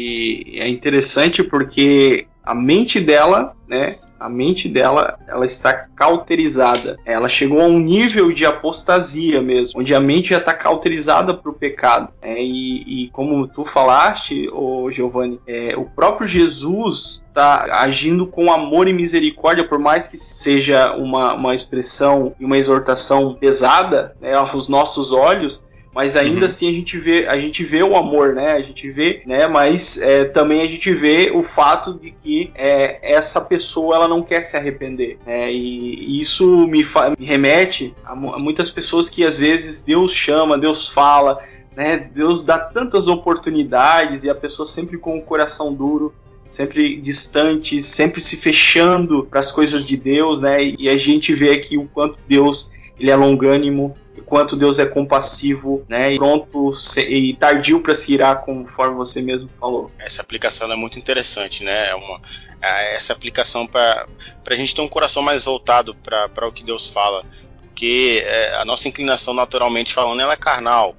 E é interessante porque a mente dela, né, a mente dela, ela está cauterizada. Ela chegou a um nível de apostasia mesmo, onde a mente já está cauterizada para o pecado. É, e, e como tu falaste, ô Giovanni, é, o próprio Jesus está agindo com amor e misericórdia, por mais que seja uma, uma expressão e uma exortação pesada, né, aos nossos olhos. Mas ainda uhum. assim a gente vê, a gente vê o amor, né? A gente vê, né? Mas é, também a gente vê o fato de que é, essa pessoa ela não quer se arrepender, né? E, e isso me, fa- me remete a, m- a muitas pessoas que às vezes Deus chama, Deus fala, né? Deus dá tantas oportunidades e a pessoa sempre com o coração duro, sempre distante, sempre se fechando para as coisas de Deus, né? E a gente vê aqui o quanto Deus ele é longânimo, quanto Deus é compassivo, né, e pronto e tardio para se irar, conforme você mesmo falou. Essa aplicação é muito interessante, né? É uma, essa aplicação para a gente ter um coração mais voltado para o que Deus fala, porque é, a nossa inclinação, naturalmente falando, ela é carnal,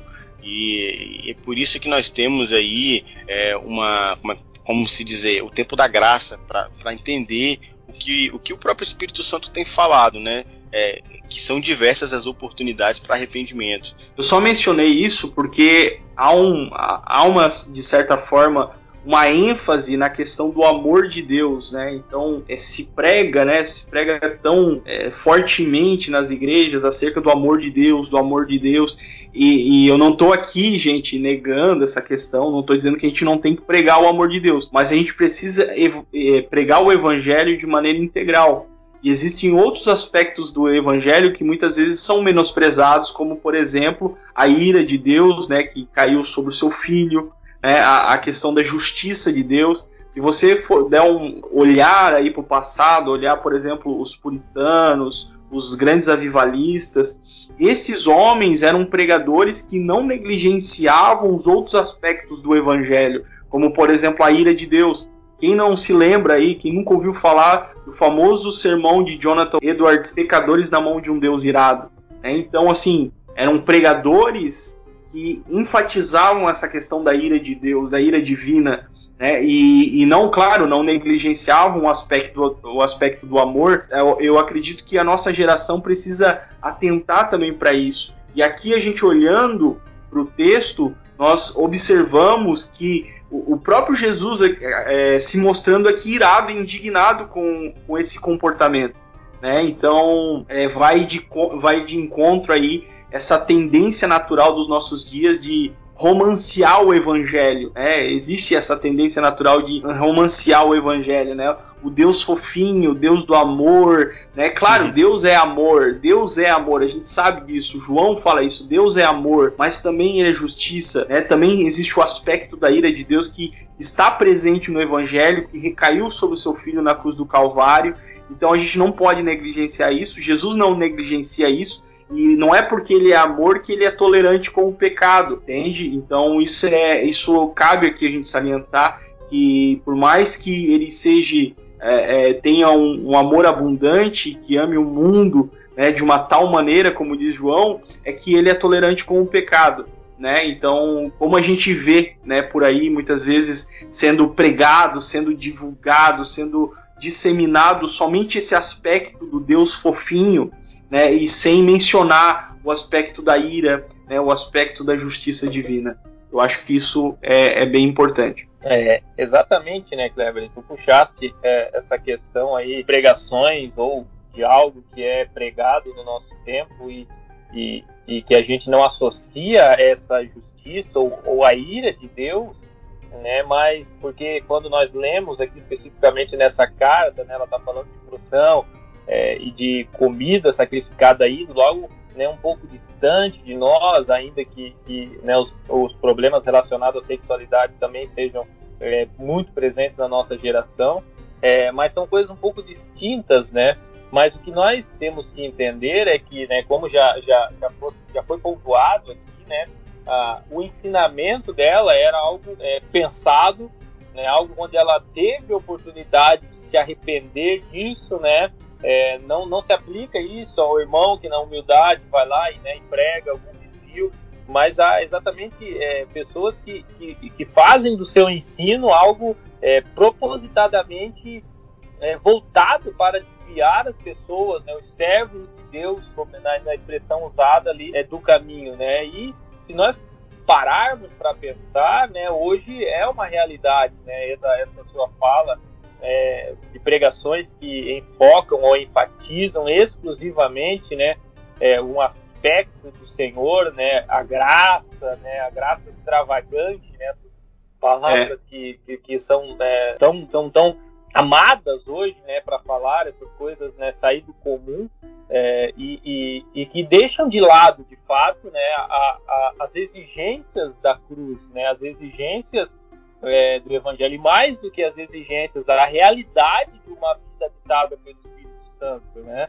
e, e é por isso que nós temos aí é, uma, uma, como se dizer, o tempo da graça para entender o que, o que o próprio Espírito Santo tem falado, né? É, que são diversas as oportunidades para arrependimento. Eu só mencionei isso porque há, um, há uma, de certa forma, uma ênfase na questão do amor de Deus, né? Então é, se prega, né? Se prega tão é, fortemente nas igrejas acerca do amor de Deus, do amor de Deus. E, e eu não estou aqui, gente, negando essa questão. Não estou dizendo que a gente não tem que pregar o amor de Deus, mas a gente precisa ev- é, pregar o evangelho de maneira integral. E existem outros aspectos do evangelho que muitas vezes são menosprezados, como, por exemplo, a ira de Deus, né, que caiu sobre o seu filho, né, a, a questão da justiça de Deus. Se você for der um olhar aí para o passado, olhar, por exemplo, os puritanos, os grandes avivalistas, esses homens eram pregadores que não negligenciavam os outros aspectos do evangelho, como, por exemplo, a ira de Deus. Quem não se lembra aí, quem nunca ouviu falar do famoso sermão de Jonathan Edwards, Pecadores na Mão de um Deus Irado, né? Então, assim, eram pregadores que enfatizavam essa questão da ira de Deus, da ira divina, né? E, e não, claro, não negligenciavam o aspecto, o aspecto do amor. Eu, eu acredito que a nossa geração precisa atentar também para isso. E aqui a gente olhando para o texto, nós observamos que o próprio Jesus é, é, se mostrando aqui irado e indignado com, com esse comportamento, né? Então é, vai, de, vai de encontro aí essa tendência natural dos nossos dias de romancear o evangelho, né? Existe essa tendência natural de romancear o evangelho, né? O Deus fofinho, o Deus do amor, né? Claro, Deus é amor, Deus é amor, a gente sabe disso, João fala isso, Deus é amor, mas também ele é justiça, né? Também existe o aspecto da ira de Deus que está presente no evangelho, que recaiu sobre o seu filho na cruz do Calvário. Então a gente não pode negligenciar isso, Jesus não negligencia isso, e não é porque ele é amor que ele é tolerante com o pecado, entende? Então isso, é, isso cabe aqui a gente salientar, que por mais que ele seja, é, é, tenha um, um amor abundante, que ame o mundo, né, de uma tal maneira, como diz João, é que ele é tolerante com o pecado, né? Então, como a gente vê, né, por aí, muitas vezes sendo pregado, sendo divulgado, sendo disseminado somente esse aspecto do Deus fofinho, né, e sem mencionar o aspecto da ira, né, o aspecto da justiça divina. Eu acho que isso é, é bem importante. É, exatamente, né, Kleber? Tu puxaste é, essa questão aí, pregações ou de algo que é pregado no nosso tempo e, e, e que a gente não associa essa justiça ou, ou a ira de Deus, né? Mas porque quando nós lemos aqui especificamente nessa carta, né, ela está falando de produção, É, e de comida sacrificada aí, logo, né, um pouco distante de nós, ainda que, que né, os, os problemas relacionados à sexualidade também sejam é, muito presentes na nossa geração, é, mas são coisas um pouco distintas, né? Mas o que nós temos que entender é que, né, como já, já, já, foi, já foi pontuado aqui, né, a, o ensinamento dela era algo é, pensado, né, algo onde ela teve a oportunidade de se arrepender disso, né? É, não, não se aplica isso ao irmão que na humildade vai lá e, né, e prega algum desvio, mas há exatamente é, pessoas que, que, que fazem do seu ensino algo é, propositadamente é, voltado para desviar as pessoas, né, os servos de Deus, como na, na expressão usada ali, é, do caminho, né? E se nós pararmos para pensar, né, hoje é uma realidade, né, essa, essa sua fala, É, de pregações que enfocam ou enfatizam exclusivamente, né, é, um aspecto do Senhor, né, a graça, né, a graça extravagante, né, essas palavras é. que, que, que são é, tão, tão, tão amadas hoje, né, para falar essas coisas, né, sair do comum, é, e, e, e que deixam de lado, de fato, né, a, a, as exigências da cruz, né, as exigências É, do Evangelho, e mais do que as exigências, a realidade de uma vida habitada pelo Espírito Santo, né?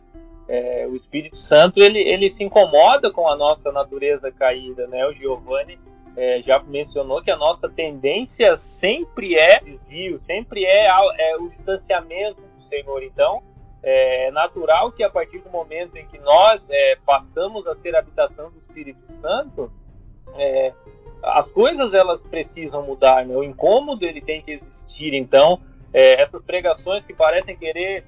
é, o Espírito Santo ele, ele se incomoda com a nossa natureza caída, né? O Giovanni é, já mencionou que a nossa tendência sempre é desvio, sempre é, é o distanciamento do Senhor. Então, é natural que a partir do momento em que nós é, passamos a ser a habitação do Espírito Santo, é, as coisas elas precisam mudar, né? O incômodo ele tem que existir. Então, é, essas pregações que parecem querer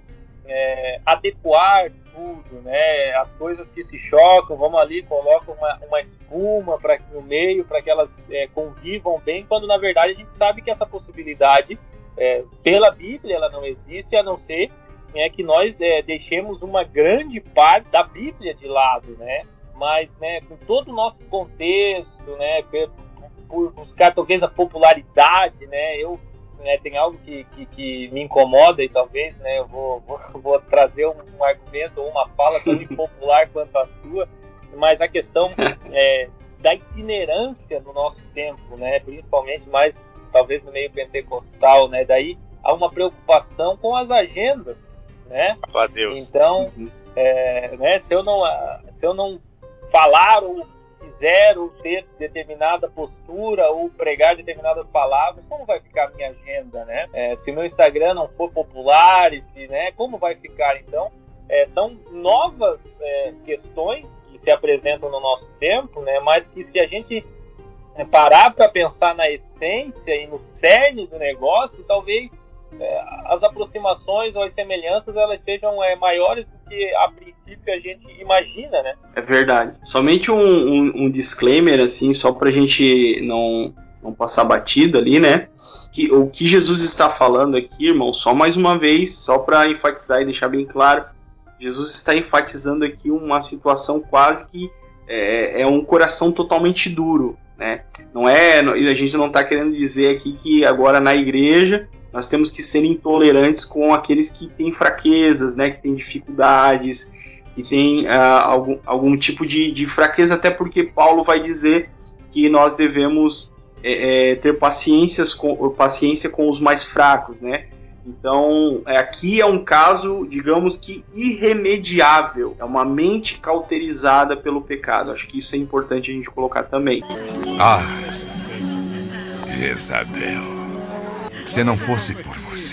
é, adequar tudo, né? As coisas que se chocam, vamos ali, colocam uma, uma espuma pra, no meio para que elas é, convivam bem, quando na verdade a gente sabe que essa possibilidade, é, pela Bíblia, ela não existe, a não ser é que nós é, deixemos uma grande parte da Bíblia de lado, né? Mas, né, com todo o nosso contexto, né, por buscar talvez a popularidade, né, eu, né, tem algo que, que, que me incomoda e talvez, né, eu vou, vou, vou trazer um, um argumento ou uma fala tão impopular quanto a sua, mas a questão é, da itinerância no nosso tempo, né, principalmente mais talvez no meio pentecostal, né, daí há uma preocupação com as agendas, né? Oh, Deus. Então, é, né, se eu não, se eu não falar ou quiser ou ter determinada postura ou pregar determinadas palavras, como vai ficar a minha agenda, né? É, se meu Instagram não for popular, e se, né, como vai ficar? Então, é, são novas é, questões que se apresentam no nosso tempo, né? Mas que se a gente parar para pensar na essência e no cerne do negócio, talvez É, as aproximações ou as semelhanças elas sejam é, maiores do que a princípio a gente imagina, né? É verdade. Somente um, um, um disclaimer, assim, só pra gente não, não passar batido ali, né? Que, o que Jesus está falando aqui, irmão, só mais uma vez, só para enfatizar e deixar bem claro, Jesus está enfatizando aqui uma situação quase que é, é um coração totalmente duro, né? Não é, a gente não está querendo dizer aqui que agora na igreja nós temos que ser intolerantes com aqueles que têm fraquezas, né, que têm dificuldades, que têm uh, algum, algum tipo de, de fraqueza, até porque Paulo vai dizer que nós devemos é, é, ter paciências com, paciência com os mais fracos, né? Então, é, aqui é um caso, digamos que irremediável, é uma mente cauterizada pelo pecado. Acho que isso é importante a gente colocar também. Ah, Jezabel. Se não fosse por você,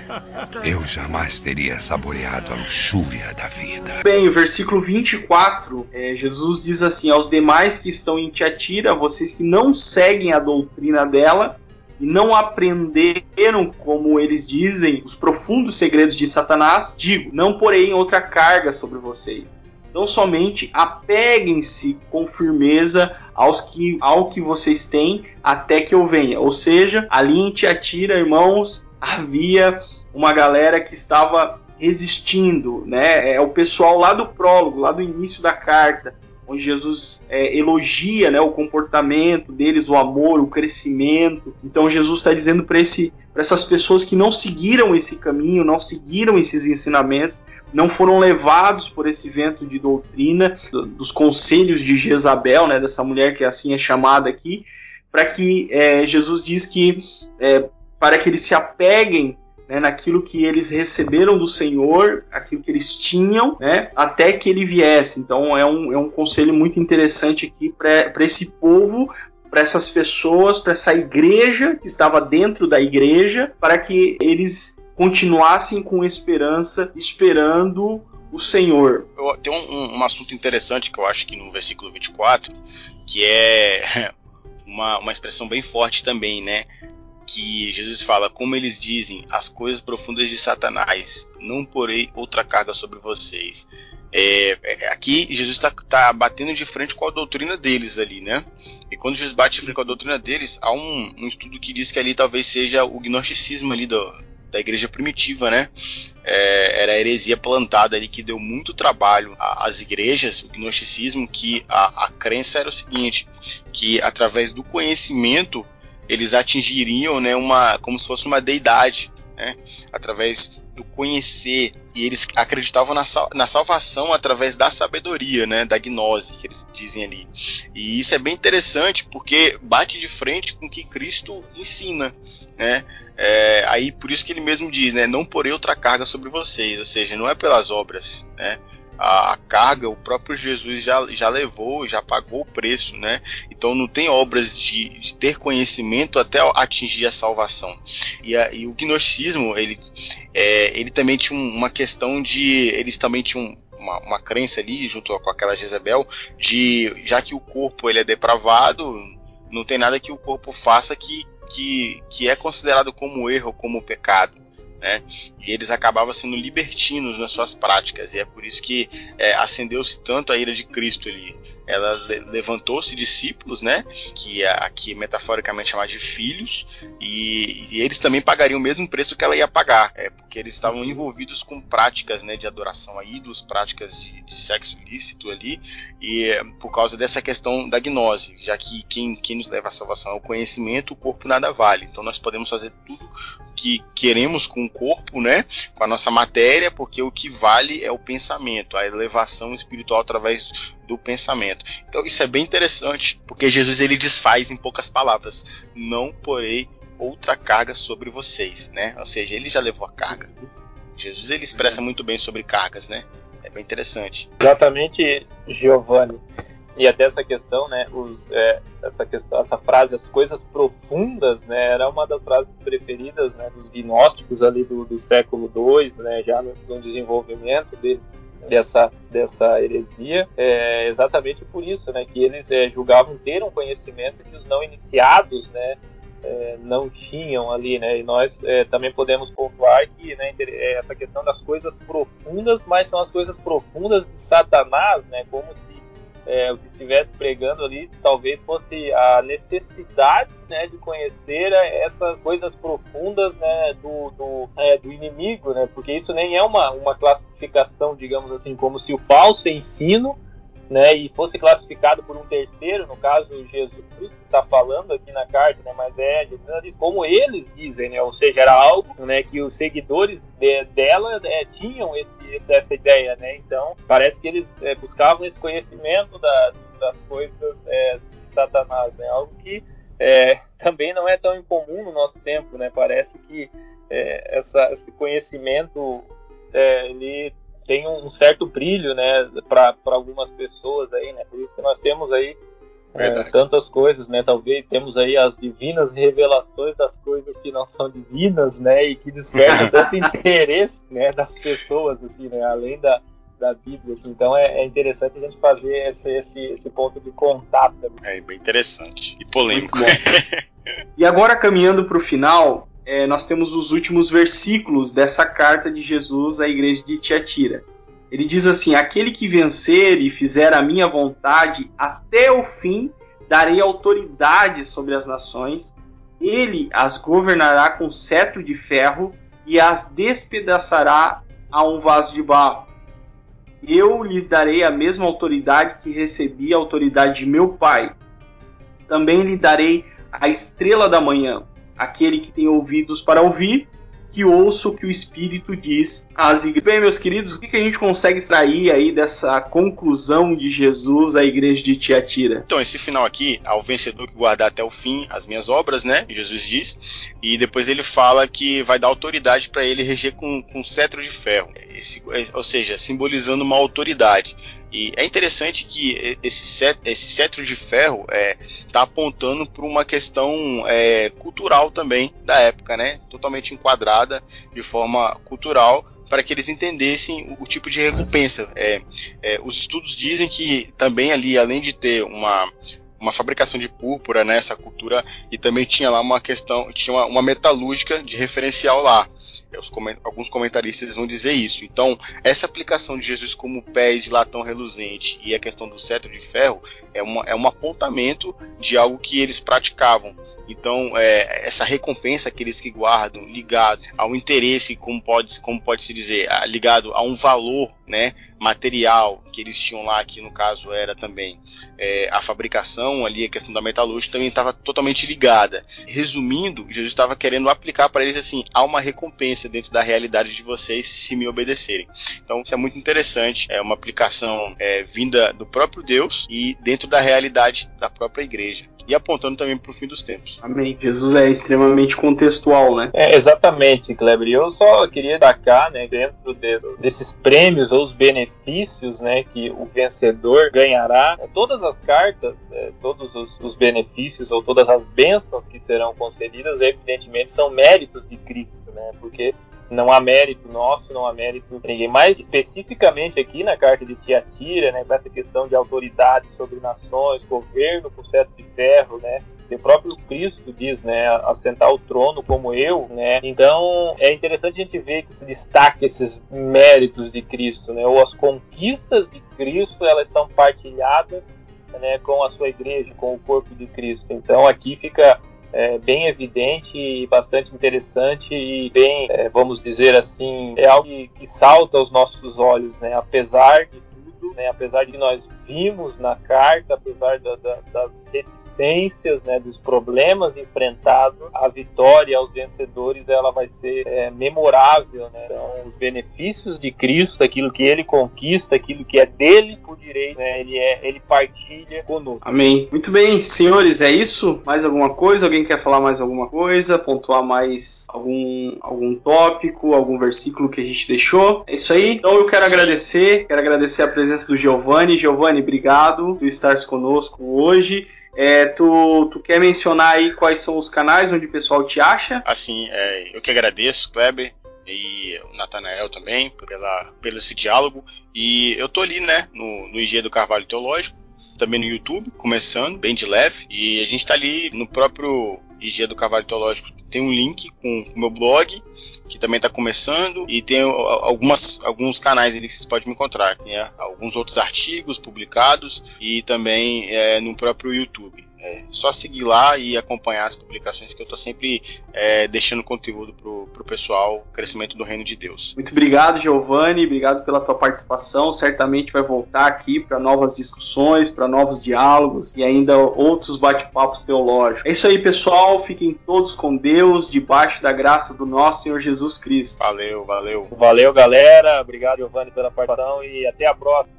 eu jamais teria saboreado a luxúria da vida. Bem, o versículo vinte e quatro, é, Jesus diz assim: aos demais que estão em Tiatira, vocês que não seguem a doutrina dela e não aprenderam, como eles dizem, os profundos segredos de Satanás, digo, não porém outra carga sobre vocês. Então somente apeguem-se com firmeza aos que, ao que vocês têm até que eu venha. Ou seja, ali em Tiatira, irmãos, havia uma galera que estava resistindo, né? É o pessoal lá do prólogo, lá do início da carta, onde Jesus é, elogia, né, o comportamento deles, o amor, o crescimento. Então Jesus está dizendo para esse, para essas pessoas que não seguiram esse caminho, não seguiram esses ensinamentos, não foram levados por esse vento de doutrina, do, dos conselhos de Jezabel, né, dessa mulher que assim é chamada aqui, para que é, Jesus diz que é, para que eles se apeguem, né, naquilo que eles receberam do Senhor, aquilo que eles tinham, né, até que ele viesse. Então é um, é um conselho muito interessante aqui para esse povo, para essas pessoas, para essa igreja que estava dentro da igreja, para que eles continuassem com esperança, esperando o Senhor. Tem um, um assunto interessante que eu acho que no versículo vinte e quatro, que é uma, uma expressão bem forte também, né? Que Jesus fala, como eles dizem, as coisas profundas de Satanás, não porei outra carga sobre vocês. É, é, aqui Jesus está tá batendo de frente com a doutrina deles ali, né? E quando Jesus bate de frente com a doutrina deles, há um, um estudo que diz que ali talvez seja o gnosticismo ali do, da igreja primitiva, né? É, era a heresia plantada ali que deu muito trabalho às igrejas, o gnosticismo, que a, a crença era o seguinte, que através do conhecimento eles atingiriam, né, uma, como se fosse uma deidade, né, através do conhecer, e eles acreditavam na, sal, na salvação através da sabedoria, né, da gnose, que eles dizem ali. E isso é bem interessante, porque bate de frente com o que Cristo ensina, né. É, aí por isso que ele mesmo diz, né, não porei outra carga sobre vocês, ou seja, não é pelas obras, né. a, a carga, o próprio Jesus já, já levou, já pagou o preço, né? Então não tem obras de, de ter conhecimento até atingir a salvação. E, a, e o gnosticismo, ele, é, ele também tinha uma questão de, eles também tinham uma, uma crença ali, junto com aquela Jezebel, de, já que o corpo ele é depravado, não tem nada que o corpo faça que, que, que é considerado como erro, como pecado, né? E eles acabavam sendo libertinos nas suas práticas, e é por isso que é, acendeu-se tanto a ira de Cristo ali. Ela levantou-se discípulos, né, que aqui metaforicamente chamar de filhos, e, e eles também pagariam o mesmo preço que ela ia pagar, é, porque eles estavam envolvidos com práticas, né, de adoração a ídolos, práticas de, de sexo ilícito ali, e é, por causa dessa questão da gnose, já que quem, quem nos leva à salvação é o conhecimento, o corpo nada vale. Então nós podemos fazer tudo que queremos com o corpo, né, com a nossa matéria, porque o que vale é o pensamento, a elevação espiritual através do pensamento. Então isso é bem interessante, porque Jesus ele desfaz em poucas palavras: não porei outra carga sobre vocês, né? Ou seja, ele já levou a carga. Jesus ele expressa muito bem sobre cargas, né? É bem interessante. Exatamente, Giovanni. E até essa questão, né? Os, é, essa questão, essa frase, as coisas profundas, né? Era uma das frases preferidas, né, dos gnósticos ali do, do século dois, né? Já no, no desenvolvimento dele. Dessa, dessa heresia, é exatamente por isso, né, que eles é, julgavam ter um conhecimento que os não iniciados, né, é, não tinham ali, né, e nós é, também podemos pontuar que, né, essa questão das coisas profundas, mas são as coisas profundas de Satanás, né, como se é, o que estivesse pregando ali talvez fosse a necessidade, né, de conhecer essas coisas profundas, né, do, do, é, do inimigo, né, porque isso nem é uma, uma classificação, digamos assim, como se o falso ensino, né, e fosse classificado por um terceiro, no caso Jesus Cristo está falando aqui na carta, né, mas é como eles dizem, né, ou seja, era algo, né, que os seguidores de, dela é, tinham esse, esse, essa ideia, né, então parece que eles é, buscavam esse conhecimento da, das coisas é, de Satanás, né, algo que é, também não é tão incomum no nosso tempo, né, parece que é, essa, esse conhecimento é, ele tem um certo brilho, né, para algumas pessoas aí, né, por isso que nós temos aí é, tantas coisas, né, talvez temos aí as divinas revelações das coisas que não são divinas, né, e que despertam tanto interesse, né, das pessoas, assim, né, além da, da Bíblia, assim. Então é, é interessante a gente fazer esse, esse, esse ponto de contato. Né? É bem interessante e polêmico. E agora, caminhando para o final, É, nós temos os últimos versículos dessa carta de Jesus à igreja de Tiatira. Ele diz assim: aquele que vencer e fizer a minha vontade até o fim, darei autoridade sobre as nações, ele as governará com cetro de ferro e as despedaçará a um vaso de barro. Eu lhes darei a mesma autoridade que recebi a autoridade de meu Pai. Também lhe darei a estrela da manhã. Aquele que tem ouvidos para ouvir, que ouça o que o Espírito diz às igrejas. Bem, meus queridos, o que a gente consegue extrair aí dessa conclusão de Jesus à igreja de Tiatira? Então, esse final aqui, ao vencedor que guardar até o fim as minhas obras, né? Jesus diz. E depois ele fala que vai dar autoridade para ele reger com, com cetro de ferro. Esse, ou seja, simbolizando uma autoridade. E é interessante que esse cetro, esse cetro de ferro está é, apontando para uma questão é, cultural também da época, né? Totalmente enquadrada de forma cultural, para que eles entendessem o, o tipo de recompensa. É, é, os estudos dizem que também ali, além de ter uma, uma fabricação de púrpura nessa cultura, e também tinha lá uma questão, tinha uma, uma metalúrgica de referencial lá. Os, alguns comentaristas vão dizer isso. Então, essa aplicação de Jesus como pés de latão reluzente e a questão do cetro de ferro é, uma, é um apontamento de algo que eles praticavam. Então, é, essa recompensa, aqueles que guardam, ligado ao interesse, como pode, como pode se dizer, ligado a um valor, né, material que eles tinham lá, que no caso era também é, a fabricação ali, a questão da metalúrgica também estava totalmente ligada. Resumindo, Jesus estava querendo aplicar para eles assim: há uma recompensa dentro da realidade de vocês se me obedecerem. Então isso é muito interessante, é uma aplicação é, vinda do próprio Deus e dentro da realidade da própria igreja, e apontando também para o fim dos tempos. Amém. Jesus é extremamente contextual, né? É, exatamente, Kleber. E eu só queria destacar, né, dentro de, desses prêmios ou os benefícios, né, que o vencedor ganhará. Todas as cartas, é, todos os, os benefícios ou todas as bênçãos que serão concedidas, evidentemente, são méritos de Cristo, né, porque não há mérito nosso, não há mérito de ninguém. Mas, especificamente aqui na carta de Tiatira, né, com essa questão de autoridade sobre nações, governo com cetro de ferro, né, o próprio Cristo diz, né, assentar o trono como eu, né. Então é interessante a gente ver que se destaca esses méritos de Cristo, né, ou as conquistas de Cristo, elas são partilhadas, né, com a sua igreja, com o corpo de Cristo. Então aqui fica é, bem evidente e bastante interessante e bem, é, vamos dizer assim, é algo que, que salta aos nossos olhos, né, apesar de tudo, né, apesar de nós vimos na carta, apesar da, da, das reticências, né, dos problemas enfrentados, a vitória aos vencedores ela vai ser é, memorável, né? Então, os benefícios de Cristo, aquilo que ele conquista, aquilo que é dele por direito, né, ele, é, ele partilha conosco. Amém. Muito bem, senhores, é isso? Mais alguma coisa? Alguém quer falar mais alguma coisa? Pontuar mais algum, algum tópico, algum versículo que a gente deixou? É isso aí? Então eu quero agradecer, quero agradecer a presença do Giovanni. Giovanni, obrigado por estar conosco hoje. É, tu, tu quer mencionar aí quais são os canais onde o pessoal te acha? Assim, é, eu que agradeço, Kleber, e o Natanael também, pela, pelo esse diálogo. E eu tô ali, né, no, no I G do Carvalho Teológico, também no YouTube, começando, bem de leve. E a gente tá ali no próprio I G do Carvalho Teológico, tem um link com o meu blog, que também está começando, e tem algumas, alguns canais ali que vocês podem me encontrar, né? Alguns outros artigos publicados e também é, no próprio YouTube. É só seguir lá e acompanhar as publicações, que eu estou sempre é, deixando conteúdo pro, pro pessoal, crescimento do reino de Deus. Muito obrigado, Giovanni, obrigado pela tua participação. Certamente vai voltar aqui para novas discussões, para novos diálogos e ainda outros bate-papos teológicos. É isso aí, pessoal, fiquem todos com Deus, debaixo da graça do nosso Senhor Jesus Cristo. Valeu, valeu. Valeu, galera, obrigado, Giovanni, pela participação e até a próxima.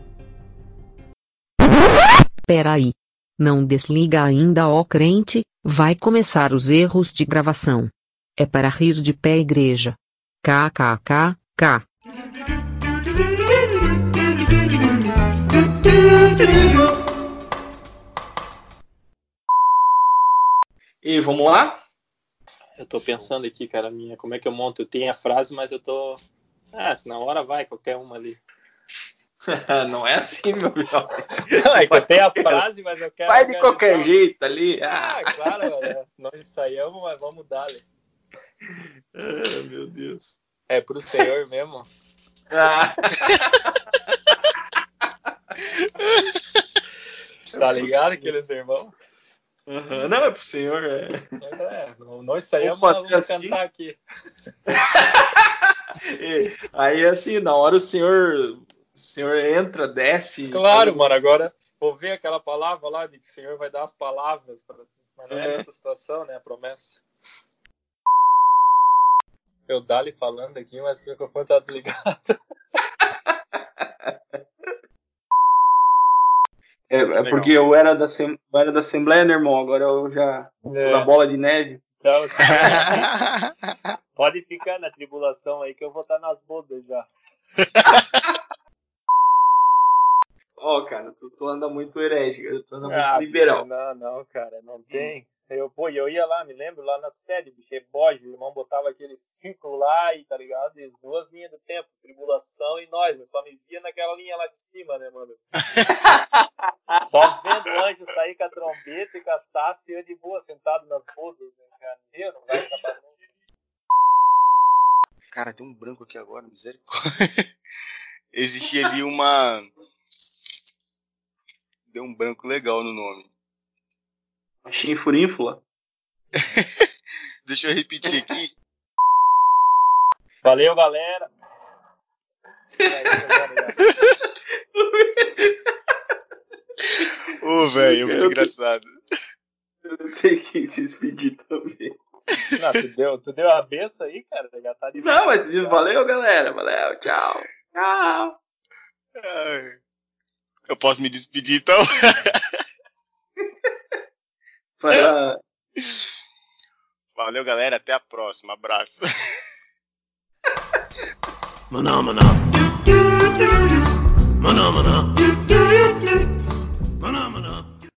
Peraí. Não desliga ainda, ó crente, vai começar os erros de gravação. É para rir de pé, igreja. Kkkk. E vamos lá? Eu tô pensando aqui, cara, minha, como é que eu monto? Eu tenho a frase, mas eu tô... Ah, se na hora vai, qualquer uma ali. Não é assim, meu filho. Não, é que eu tenho a frase, mas eu quero... Vai de eu quero qualquer dar... jeito ali. Ah, claro, é, nós ensaiamos, mas vamos dar ali. Ah, meu Deus. É pro Senhor mesmo? Ah. Tá ligado, aqueles irmãos? Uhum. Não, é pro Senhor. É, é nós ensaiamos, mas vamos assim? cantar aqui. E, aí, assim, na hora o Senhor... O Senhor entra, desce... Claro, aí... mano, agora vou ver aquela palavra lá de que o Senhor vai dar as palavras, pra... mas não é, é essa situação, né, a promessa. Eu dali falando aqui, mas o microfone tá desligado. É, é porque eu era, da, eu era da Assembleia, né, irmão? Agora eu já sou é. da bola de neve. Então, pode ficar na tribulação aí que eu vou estar nas bodas já. Ó, oh, cara, tu, tu anda muito herege, tu anda muito ah, liberal. Não, não, cara, não tem. Eu, pô, eu ia lá, me lembro, lá na sede, bicho, Boge, o irmão botava aquele círculo lá e, tá ligado? E as duas linhas do tempo, tribulação e nós, eu só me via naquela linha lá de cima, né, mano? Só vendo o anjo sair com a trombeta e com as taças e eu de boa, sentado nas bodas, né, cara? Eu não vai acabar não. Cara, tem um branco aqui agora, misericórdia. Existia ali uma... Deu um branco legal no nome. Chinfurínfula. Deixa eu repetir aqui. Valeu, galera. Ô, velho, é muito engraçado. Eu tenho que despedir também. Não, tu deu, tu deu a benção aí, cara. Já tá de Não, mas valeu, galera. Valeu, tchau. Tchau. Ai. Eu posso me despedir, então? Para... Valeu, galera. Até a próxima. Abraço. Maná, maná.